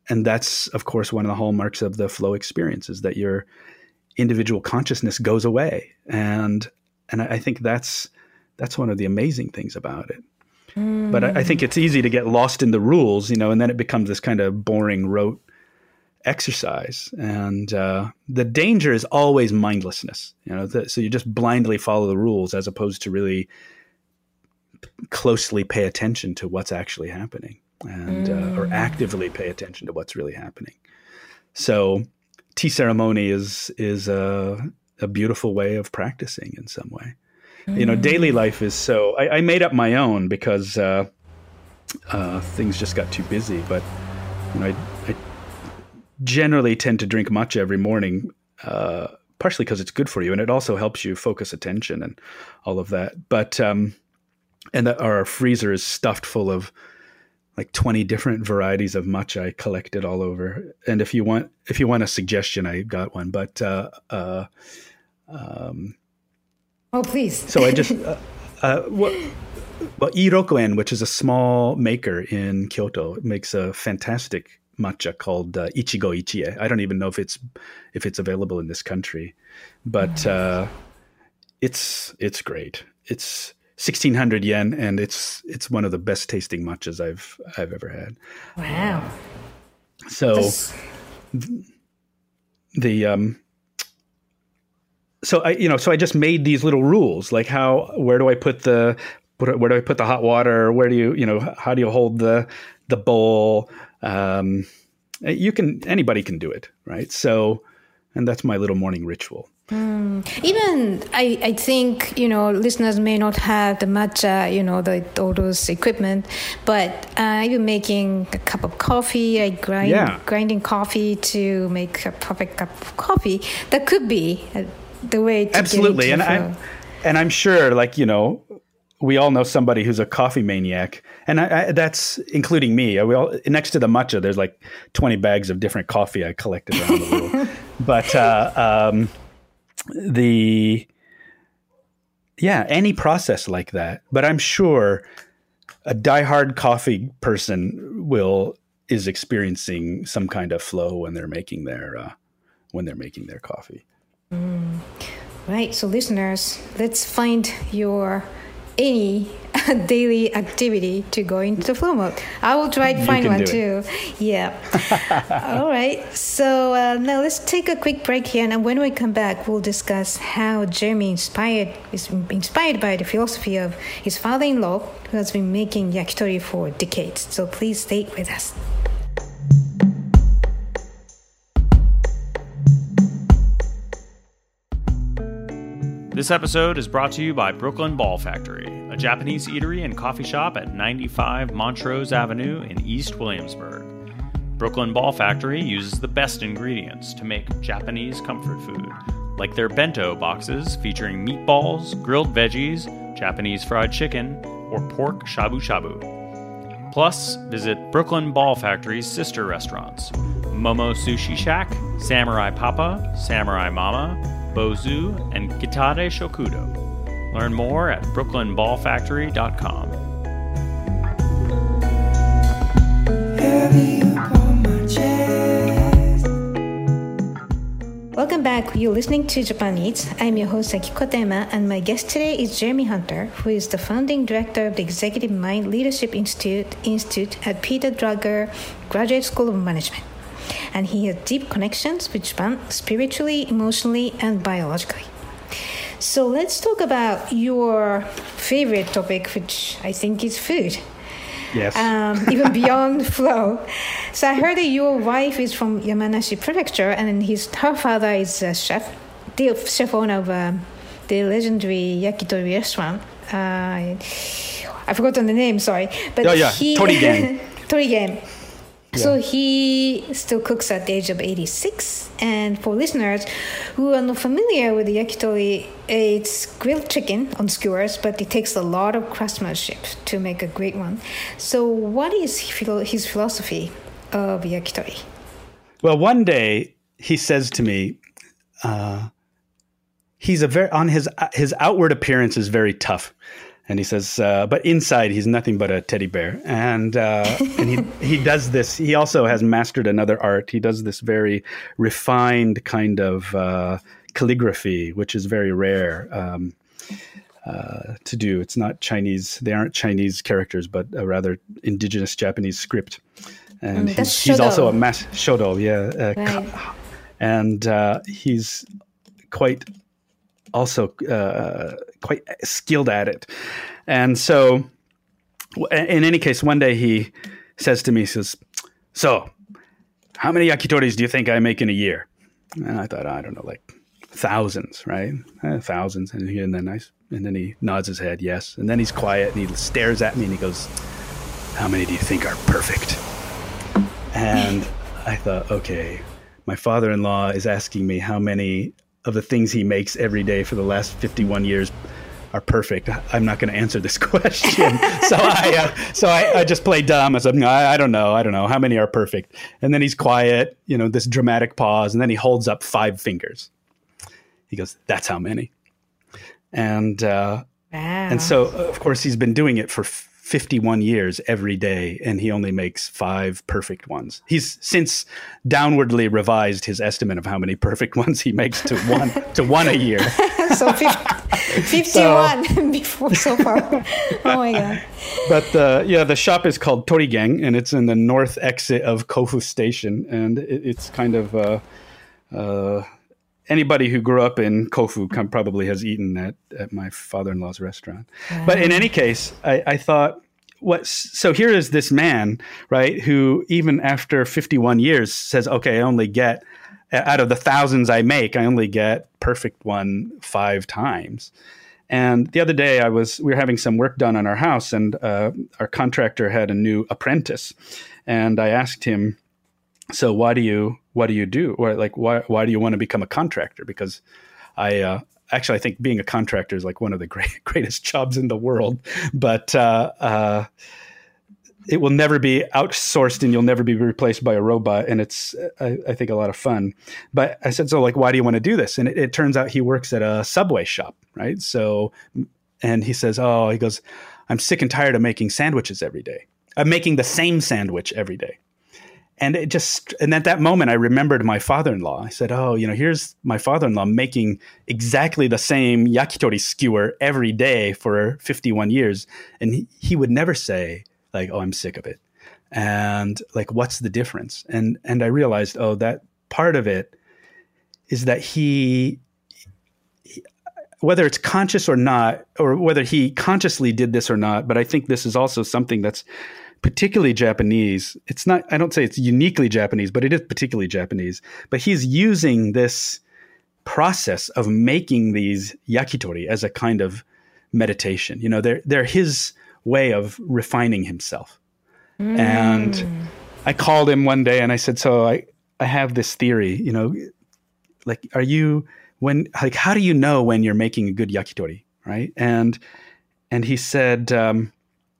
Speaker 17: and that's, of course, one of the hallmarks of the flow experience is that your individual consciousness goes away. And and I think that's that's one of the amazing things about it. Mm. But I, I think it's easy to get lost in the rules, you know, and then it becomes this kind of boring, rote exercise. And uh, the danger is always mindlessness, you know, the, so you just blindly follow the rules as opposed to really closely pay attention to what's actually happening and mm. uh, or actively pay attention to what's really happening. So tea ceremony is is a, a beautiful way of practicing in some way. Mm. You know, daily life is so, I, I made up my own because uh, uh, things just got too busy. But, you know, I, I generally tend to drink matcha every morning, uh, partially because it's good for you. And it also helps you focus attention and all of that. But, um, and that our freezer is stuffed full of like twenty different varieties of matcha I collected all over. And if you want, if you want a suggestion, I got one, but, uh, uh, um,
Speaker 16: oh, please.
Speaker 17: So I just, uh, uh, what, well, Irokuen, which is a small maker in Kyoto, makes a fantastic matcha called uh, Ichigo Ichie. I don't even know if it's, if it's available in this country, but, uh, it's, it's great. It's sixteen hundred yen, and it's it's one of the best tasting matchas I've I've ever had.
Speaker 16: Wow!
Speaker 17: So this... the um, so I you know so I just made these little rules, like how where do I put the where do I put the hot water? Where do you you know how do you hold the the bowl? Um, you can anybody can do it, right? So, and that's my little morning ritual.
Speaker 16: Mm. Even I, I think, you know, listeners may not have the matcha, you know, the all those equipment, but uh, even making a cup of coffee, I grind, yeah. grinding coffee to make a perfect cup of coffee. That could be uh, the way to
Speaker 17: absolutely,
Speaker 16: get into
Speaker 17: and I'm and I'm sure, like you know, we all know somebody who's a coffee maniac, and I, I, that's including me. I, we all, next to the matcha, there's like twenty bags of different coffee I collected around the world, but. Uh, um, The, yeah, any process like that. But I'm sure a diehard coffee person will is experiencing some kind of flow when they're making their uh, when they're making their coffee.
Speaker 16: Mm. Right. So, listeners, let's find your any daily activity to go into the flow mode. I will try to find one too. It. Yeah. All right. So uh, now let's take a quick break here, and when we come back, we'll discuss how Jeremy inspired is inspired by the philosophy of his father-in-law, who has been making yakitori for decades. So please stay with us.
Speaker 10: This episode is brought to you by Brooklyn Ball Factory, a Japanese eatery and coffee shop at ninety-five Montrose Avenue in East Williamsburg. Brooklyn Ball Factory uses the best ingredients to make Japanese comfort food, like their bento boxes featuring meatballs, grilled veggies, Japanese fried chicken, or pork shabu shabu. Plus, visit Brooklyn Ball Factory's sister restaurants, Momo Sushi Shack, Samurai Papa, Samurai Mama, Bozu, and Kitare Shokudo. Learn more at brooklyn ball factory dot com.
Speaker 16: Welcome back. You're listening to Japan Eats. I'm your host, Akiko Tema, and my guest today is Jeremy Hunter, who is the founding director of the Executive Mind Leadership Institute, Institute at Peter Drucker Graduate School of Management. And he has deep connections with Japan, spiritually, emotionally, and biologically. So let's talk about your favorite topic, which I think is food.
Speaker 17: Yes.
Speaker 16: Um, even beyond flow. So I heard that your wife is from Yamanashi Prefecture, and his her father is a chef, the chef owner of uh, the legendary yakitori restaurant. Uh, I've forgotten the name, sorry. But
Speaker 17: oh, yeah,
Speaker 16: he,
Speaker 17: Torigen.
Speaker 16: Torigen.
Speaker 17: Yeah.
Speaker 16: So he still cooks at the age of eighty-six. And for listeners who are not familiar with the yakitori, it's grilled chicken on skewers, but it takes a lot of craftsmanship to make a great one. So what is his philosophy of yakitori?
Speaker 17: Well, one day he says to me, uh, he's a very on his his outward appearance is very tough. And he says, uh, but inside he's nothing but a teddy bear. And uh, and he he does this. He also has mastered another art. He does this very refined kind of uh, calligraphy, which is very rare um, uh, to do. It's not Chinese. They aren't Chinese characters, but a rather indigenous Japanese script. And
Speaker 16: Mm,
Speaker 17: he's,
Speaker 16: that's
Speaker 17: he's also a
Speaker 16: shodo.
Speaker 17: mas- shodo, yeah. Uh,
Speaker 16: Right.
Speaker 17: And uh, he's quite also uh, quite skilled at it. And so w- in any case, one day he says to me, he says, so how many yakitoris do you think I make in a year? And I thought, I don't know, like thousands, right? Eh, thousands. And, he, and then I, and then he nods his head, yes. And then he's quiet and he stares at me and he goes, how many do you think are perfect? And I thought, okay, my father-in-law is asking me how many of the things he makes every day for the last fifty-one years are perfect. I'm not going to answer this question. so I, uh, so I, I just play dumb. I said, I, I don't know. I don't know. How many are perfect? And then he's quiet, you know, this dramatic pause. And then he holds up five fingers. He goes, that's how many. And, uh,
Speaker 16: Wow.
Speaker 17: and so, of course, he's been doing it for fifty-one years every day, and he only makes five perfect ones. He's since downwardly revised his estimate of how many perfect ones he makes to one to one a year.
Speaker 16: So fifty, fifty-one so, before so far. Oh my god!
Speaker 17: But uh, yeah, the shop is called Torigen, and it's in the north exit of Kofu Station, and it, it's kind of. Uh, uh, Anybody who grew up in Kofu probably has eaten at, at my father-in-law's restaurant. Wow. But in any case, I, I thought, what? So here is this man, right, who even after fifty-one years says, okay, I only get, out of the thousands I make, I only get perfect one five times. And the other day I was, we were having some work done on our house, and uh, our contractor had a new apprentice. And I asked him, so why do you what do you do? Or like why why do you want to become a contractor? Because I uh, actually I think being a contractor is like one of the great, greatest jobs in the world. But uh, uh, it will never be outsourced, and you'll never be replaced by a robot. And it's I, I think a lot of fun. But I said, so like why do you want to do this? And it, it turns out he works at a Subway shop, right? So and he says, oh, he goes, I'm sick and tired of making sandwiches every day. I'm making the same sandwich every day. And it just, and at that moment, I remembered my father-in-law. I said, oh, you know, here's my father-in-law making exactly the same yakitori skewer every day for fifty-one years. And he, he would never say like, oh, I'm sick of it. And like, what's the difference? And, and I realized, oh, that part of it is that he, he, whether it's conscious or not, or whether he consciously did this or not, but I think this is also something that's particularly Japanese. It's not, I don't say it's uniquely Japanese, but it is particularly Japanese. But he's using this process of making these yakitori as a kind of meditation. You know, they're, they're his way of refining himself. Mm. And I called him one day and I said, so I, I have this theory, you know, like, are you, when, like, how do you know when you're making a good yakitori? Right. And, and he said, um,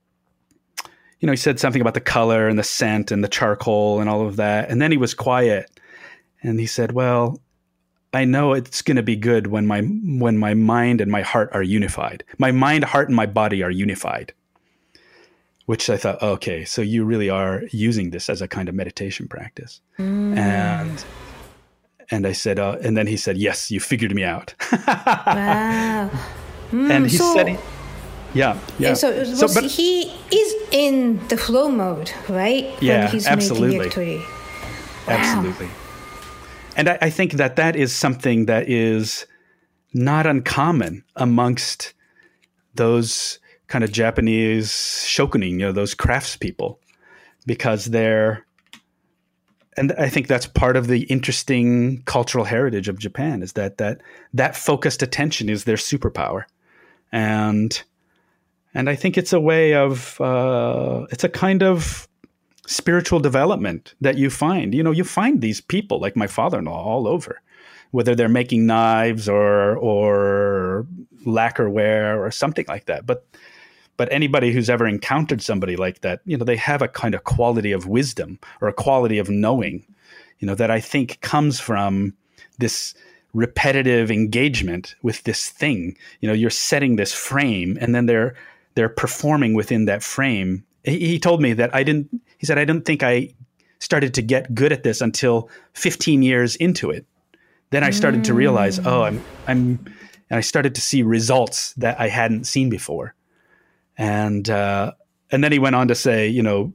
Speaker 17: you know, he said something about the color and the scent and the charcoal and all of that. And then he was quiet and he said, well, I know it's going to be good when my, when my mind and my heart are unified. My mind, heart, and my body are unified. Which I thought, okay, so you really are using this as a kind of meditation practice. Mm. And, and I said, uh, and then he said, yes, you figured me out.
Speaker 16: Wow. Mm,
Speaker 17: and he
Speaker 16: so-
Speaker 17: said, he, Yeah, yeah.
Speaker 16: So, was
Speaker 17: so but,
Speaker 16: he is in the flow mode, right?
Speaker 17: Yeah,
Speaker 16: when he's
Speaker 17: absolutely.
Speaker 16: Making yakitori. Wow.
Speaker 17: Absolutely. And I, I think that that is something that is not uncommon amongst those kind of Japanese shokunin, you know, those craftspeople, because they're, and I think that's part of the interesting cultural heritage of Japan, is that that that focused attention is their superpower. And And I think it's a way of, uh, it's a kind of spiritual development that you find. You know, you find these people like my father-in-law all over, whether they're making knives or or lacquerware or something like that. But but anybody who's ever encountered somebody like that, you know, they have a kind of quality of wisdom or a quality of knowing, you know, that I think comes from this repetitive engagement with this thing. You know, you're setting this frame, and then they're they're performing within that frame. He, he told me that I didn't, he said, I didn't think I started to get good at this until fifteen years into it. Then I started mm. to realize, oh, I'm, I'm, and I started to see results that I hadn't seen before. And, uh, and then he went on to say, you know,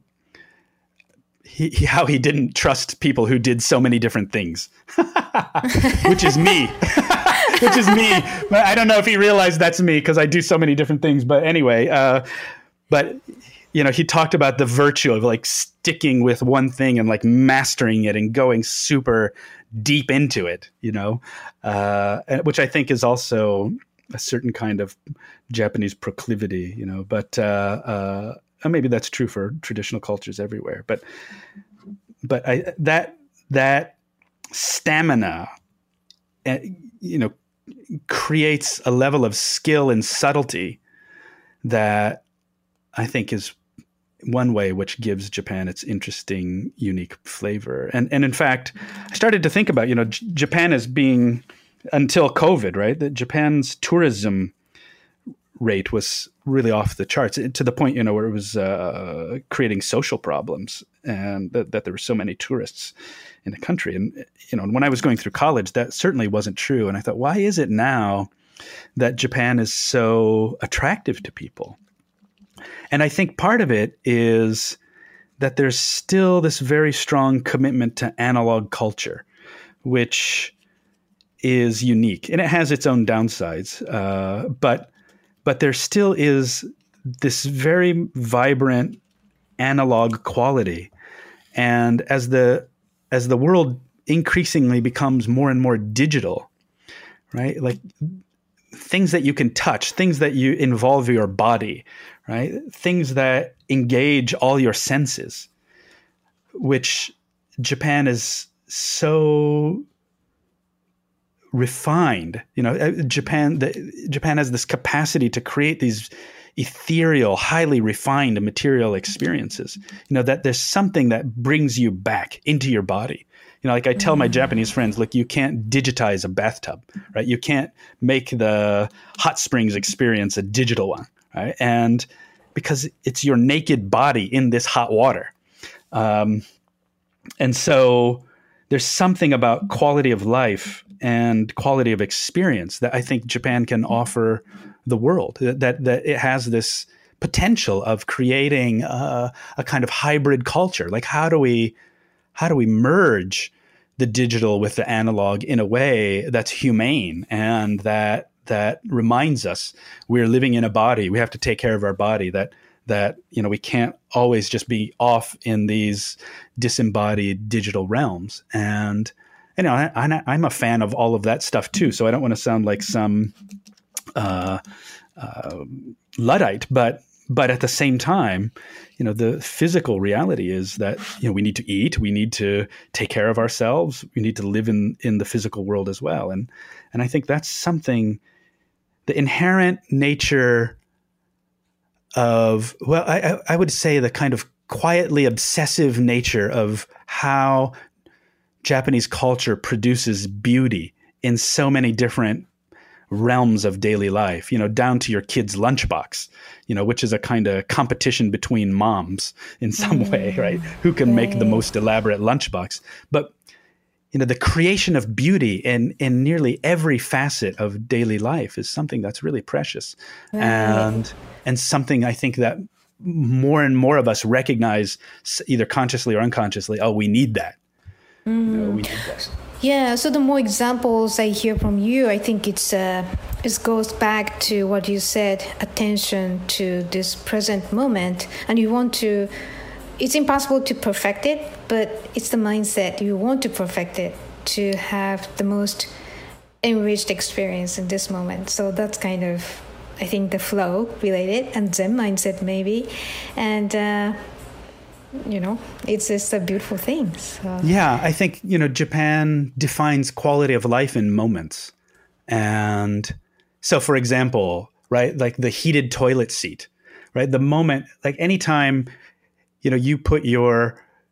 Speaker 17: he, he, how he didn't trust people who did so many different things, which is me. Which is me. But I don't know if he realized that's me because I do so many different things. But anyway, uh, but, you know, he talked about the virtue of like sticking with one thing and like mastering it and going super deep into it, you know, uh, which I think is also a certain kind of Japanese proclivity, you know, but uh, uh, maybe that's true for traditional cultures everywhere. But but I, that that stamina, uh, you know, creates a level of skill and subtlety that I think is one way which gives Japan its interesting, unique flavor. And and in fact, I started to think about, you know, J- Japan as being, until COVID, right, that Japan's tourism rate was really off the charts, to the point, you know, where it was uh, creating social problems, and that, that there were so many tourists in the country. And, you know, when I was going through college, that certainly wasn't true. And I thought, why is it now that Japan is so attractive to people? And I think part of it is that there's still this very strong commitment to analog culture, which is unique, and it has its own downsides. Uh, but but there still is this very vibrant analog quality, and as the as the world increasingly becomes more and more digital, right? Like things that you can touch, things that you involve your body, right? Things that engage all your senses, which Japan is so refined. You know, Japan, the, Japan has this capacity to create these ethereal, highly refined material experiences. You know, that there's something that brings you back into your body. You know, like I tell my Japanese friends, look, you can't digitize a bathtub, right? You can't make the hot springs experience a digital one, right? And because it's your naked body in this hot water. Um, and so there's something about quality of life and quality of experience that I think Japan can offer the world, that that it has this potential of creating a, a kind of hybrid culture. Like how do we how do we merge the digital with the analog in a way that's humane and that that reminds us we're living in a body. We have to take care of our body, that that, you know, we can't always just be off in these disembodied digital realms. And, you know, I, I, I'm a fan of all of that stuff too. So I don't want to sound like some uh, uh, Luddite, but but at the same time, you know, the physical reality is that, you know, we need to eat, we need to take care of ourselves, we need to live in in the physical world as well. And and I think that's something, the inherent nature of, well, I, I would say the kind of quietly obsessive nature of how Japanese culture produces beauty in so many different realms of daily life, you know, down to your kid's lunchbox, you know, which is a kind of competition between moms in some mm. way, right? Who can right. make the most elaborate lunchbox. But, you know, the creation of beauty in, in nearly every facet of daily life is something that's really precious. Right. And, and something I think that more and more of us recognize, either consciously or unconsciously, oh, we need that. Mm. You know, we need that.
Speaker 16: Yeah, so the more examples I hear from you, I think it's uh, it goes back to what you said, attention to this present moment. And you want to, it's impossible to perfect it, but it's the mindset. You want to perfect it to have the most enriched experience in this moment. So that's kind of, I think, the flow related, and Zen mindset maybe. And, uh, you know, it's just a beautiful thing. So.
Speaker 17: Yeah, I think, you know, Japan defines quality of life in moments. And so, for example, right, like the heated toilet seat, right? The moment, like anytime, you know, you put your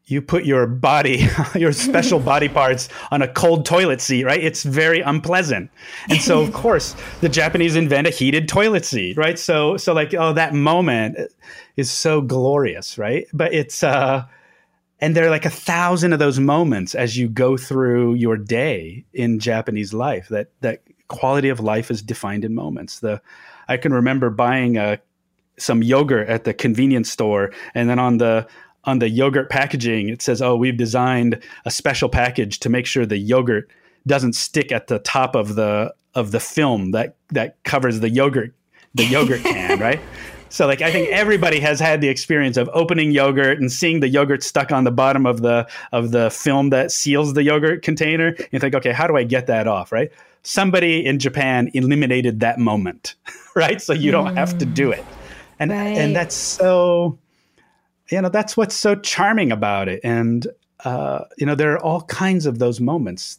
Speaker 17: you put your body, your special body parts on a cold toilet seat, right? It's very unpleasant. And so, of course, the Japanese invent a heated toilet seat, right? So, so like, oh, that moment is so glorious, right? But it's, uh, and there are like a thousand of those moments as you go through your day in Japanese life. That that quality of life is defined in moments. The I can remember buying a, some yogurt at the convenience store, and then on the on the yogurt packaging, it says, oh, we've designed a special package to make sure the yogurt doesn't stick at the top of the of the film that that covers the yogurt the yogurt can, right? So like I think everybody has had the experience of opening yogurt and seeing the yogurt stuck on the bottom of the of the film that seals the yogurt container. You think, okay, how do I get that off, right? Somebody in Japan eliminated that moment, right? So you don't mm. have to do it. And right. and that's so, you know, that's what's so charming about it. And, uh, you know, there are all kinds of those moments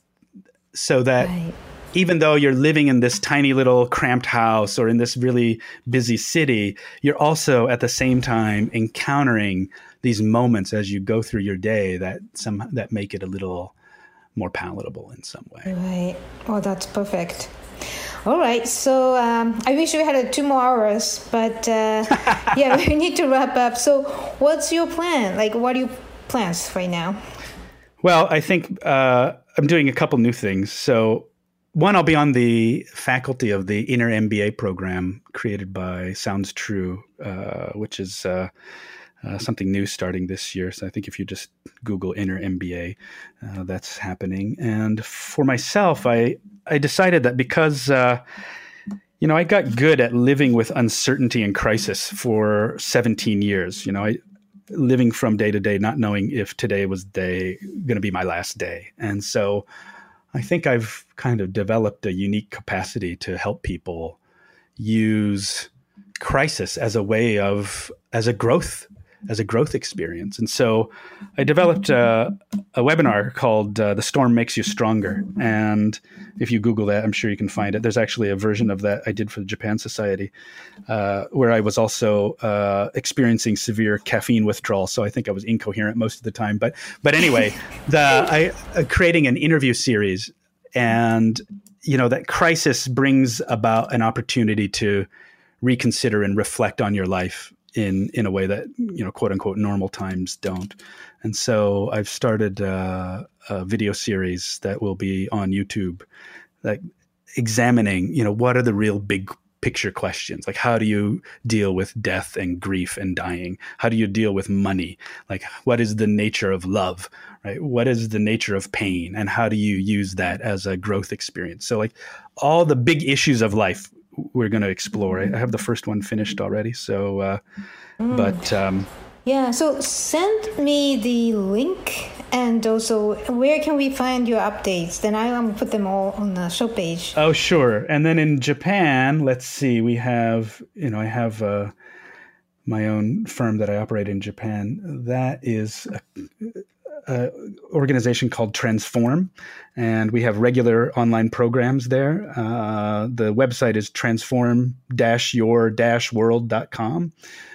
Speaker 17: so that right. even though you're living in this tiny little cramped house or in this really busy city, you're also at the same time encountering these moments as you go through your day that some that make it a little more palatable in some way.
Speaker 16: Right. Oh, that's perfect. All right. So um, I wish we had uh, two more hours, but uh, yeah, we need to wrap up. So what's your plan? Like, what are your plans right now?
Speaker 17: Well, I think uh, I'm doing a couple new things. So one, I'll be on the faculty of the Inner M B A program created by Sounds True, uh, which is uh, uh, something new starting this year. So I think if you just Google Inner M B A, uh, that's happening. And for myself, I I decided that because, uh, you know, I got good at living with uncertainty and crisis for seventeen years. You know, I living from day to day, not knowing if today was day going to be my last day. And so I think I've kind of developed a unique capacity to help people use crisis as a way of, as a growth, as a growth experience. And so I developed a, a webinar called uh, The Storm Makes You Stronger. And if you Google that, I'm sure you can find it. There's actually a version of that I did for the Japan Society, uh, where I was also uh, experiencing severe caffeine withdrawal. So I think I was incoherent most of the time. But but anyway, the I uh, creating an interview series, and you know that crisis brings about an opportunity to reconsider and reflect on your life in in a way that, you know, quote unquote, normal times don't. And so I've started uh, a video series that will be on YouTube, like examining, you know, what are the real big picture questions? Like, how do you deal with death and grief and dying? How do you deal with money? Like, what is the nature of love, right? What is the nature of pain? And how do you use that as a growth experience? So like all the big issues of life we're going to explore. I have the first one finished already. So, uh, mm. but um,
Speaker 16: yeah. So send me the link, and also where can we find your updates? Then I will put them all on the show page.
Speaker 17: Oh, sure. And then in Japan, let's see. We have, you know, I have uh, my own firm that I operate in Japan. That is a, Uh, organization called Transform, and we have regular online programs there. Uh, the website is transform dash your dash world dot com,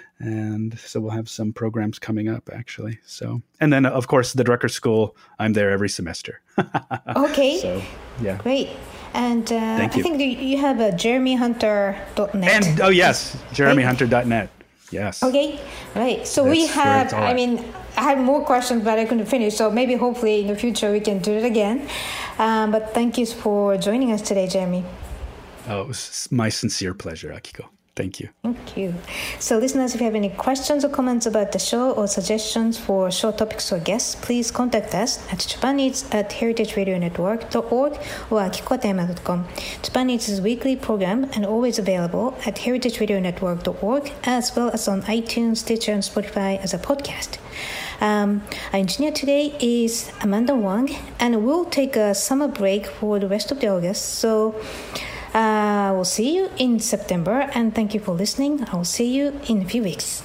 Speaker 17: and so we'll have some programs coming up actually. So, and then of course the Drucker School, I'm there every semester.
Speaker 16: Okay.
Speaker 17: So, yeah.
Speaker 16: Great. And uh,
Speaker 17: Thank you.
Speaker 16: I think you have a jeremy hunter dot net.
Speaker 17: And oh yes, jeremy hunter dot net. Yes.
Speaker 16: Okay. Right. So
Speaker 17: That's
Speaker 16: we have, I
Speaker 17: right.
Speaker 16: mean, I had more questions, but I couldn't finish. So maybe hopefully in the future we can do it again. Um, but thank you for joining us today, Jeremy.
Speaker 17: Oh, it was my sincere pleasure, Akiko. Thank you.
Speaker 16: Thank you. So listeners, if you have any questions or comments about the show or suggestions for show topics or guests, please contact us at japaneats at heritage radio network dot org or akikotema dot com. Japan Eats is a weekly program and always available at heritage radio network dot org, as well as on iTunes, Stitcher, and Spotify as a podcast. Um, our engineer today is Amanda Wang, and we'll take a summer break for the rest of the August. So Uh, we'll see you in September, and thank you for listening. I'll see you in a few weeks.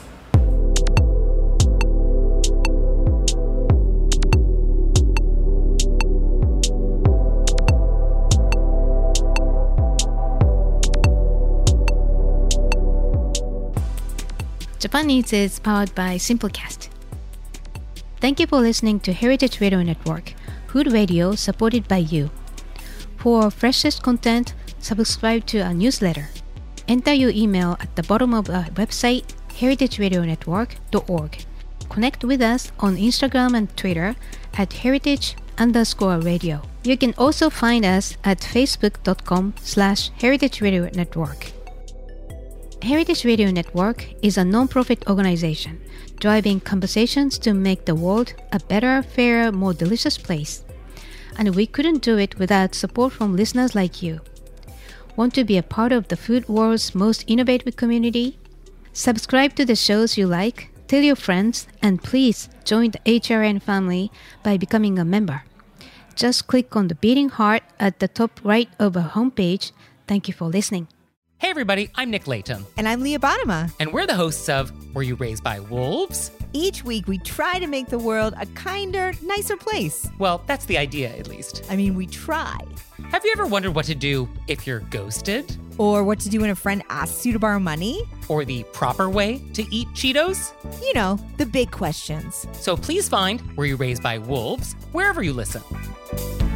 Speaker 16: Japan Eats is powered by Simplecast. Thank you for listening to Heritage Radio Network, food radio supported by you. For freshest content, subscribe to our newsletter. Enter your email at the bottom of our website, heritage radio network dot org. Connect with us on Instagram and Twitter at heritage underscore radio. You can also find us at facebook.com slash heritage radio network. Heritage Radio Network is a non-profit organization driving conversations to make the world a better, fairer, more delicious place. And we couldn't do it without support from listeners like you. Want to be a part of the food world's most innovative community? Subscribe to the shows you like, tell your friends, and please join the H R N family by becoming a member. Just click on the beating heart at the top right of our homepage. Thank you for listening.
Speaker 18: Hey everybody, I'm Nick Layton.
Speaker 19: And I'm Leah Bottima.
Speaker 18: And we're the hosts of Were You Raised by Wolves?
Speaker 19: Each week we try to make the world a kinder, nicer place.
Speaker 18: Well, that's the idea, at least.
Speaker 19: I mean, we try.
Speaker 18: Have you ever wondered what to do if you're ghosted?
Speaker 19: Or what to do when a friend asks you to borrow money?
Speaker 18: Or the proper way to eat Cheetos?
Speaker 19: You know, the big questions.
Speaker 18: So please find Were You Raised by Wolves wherever you listen.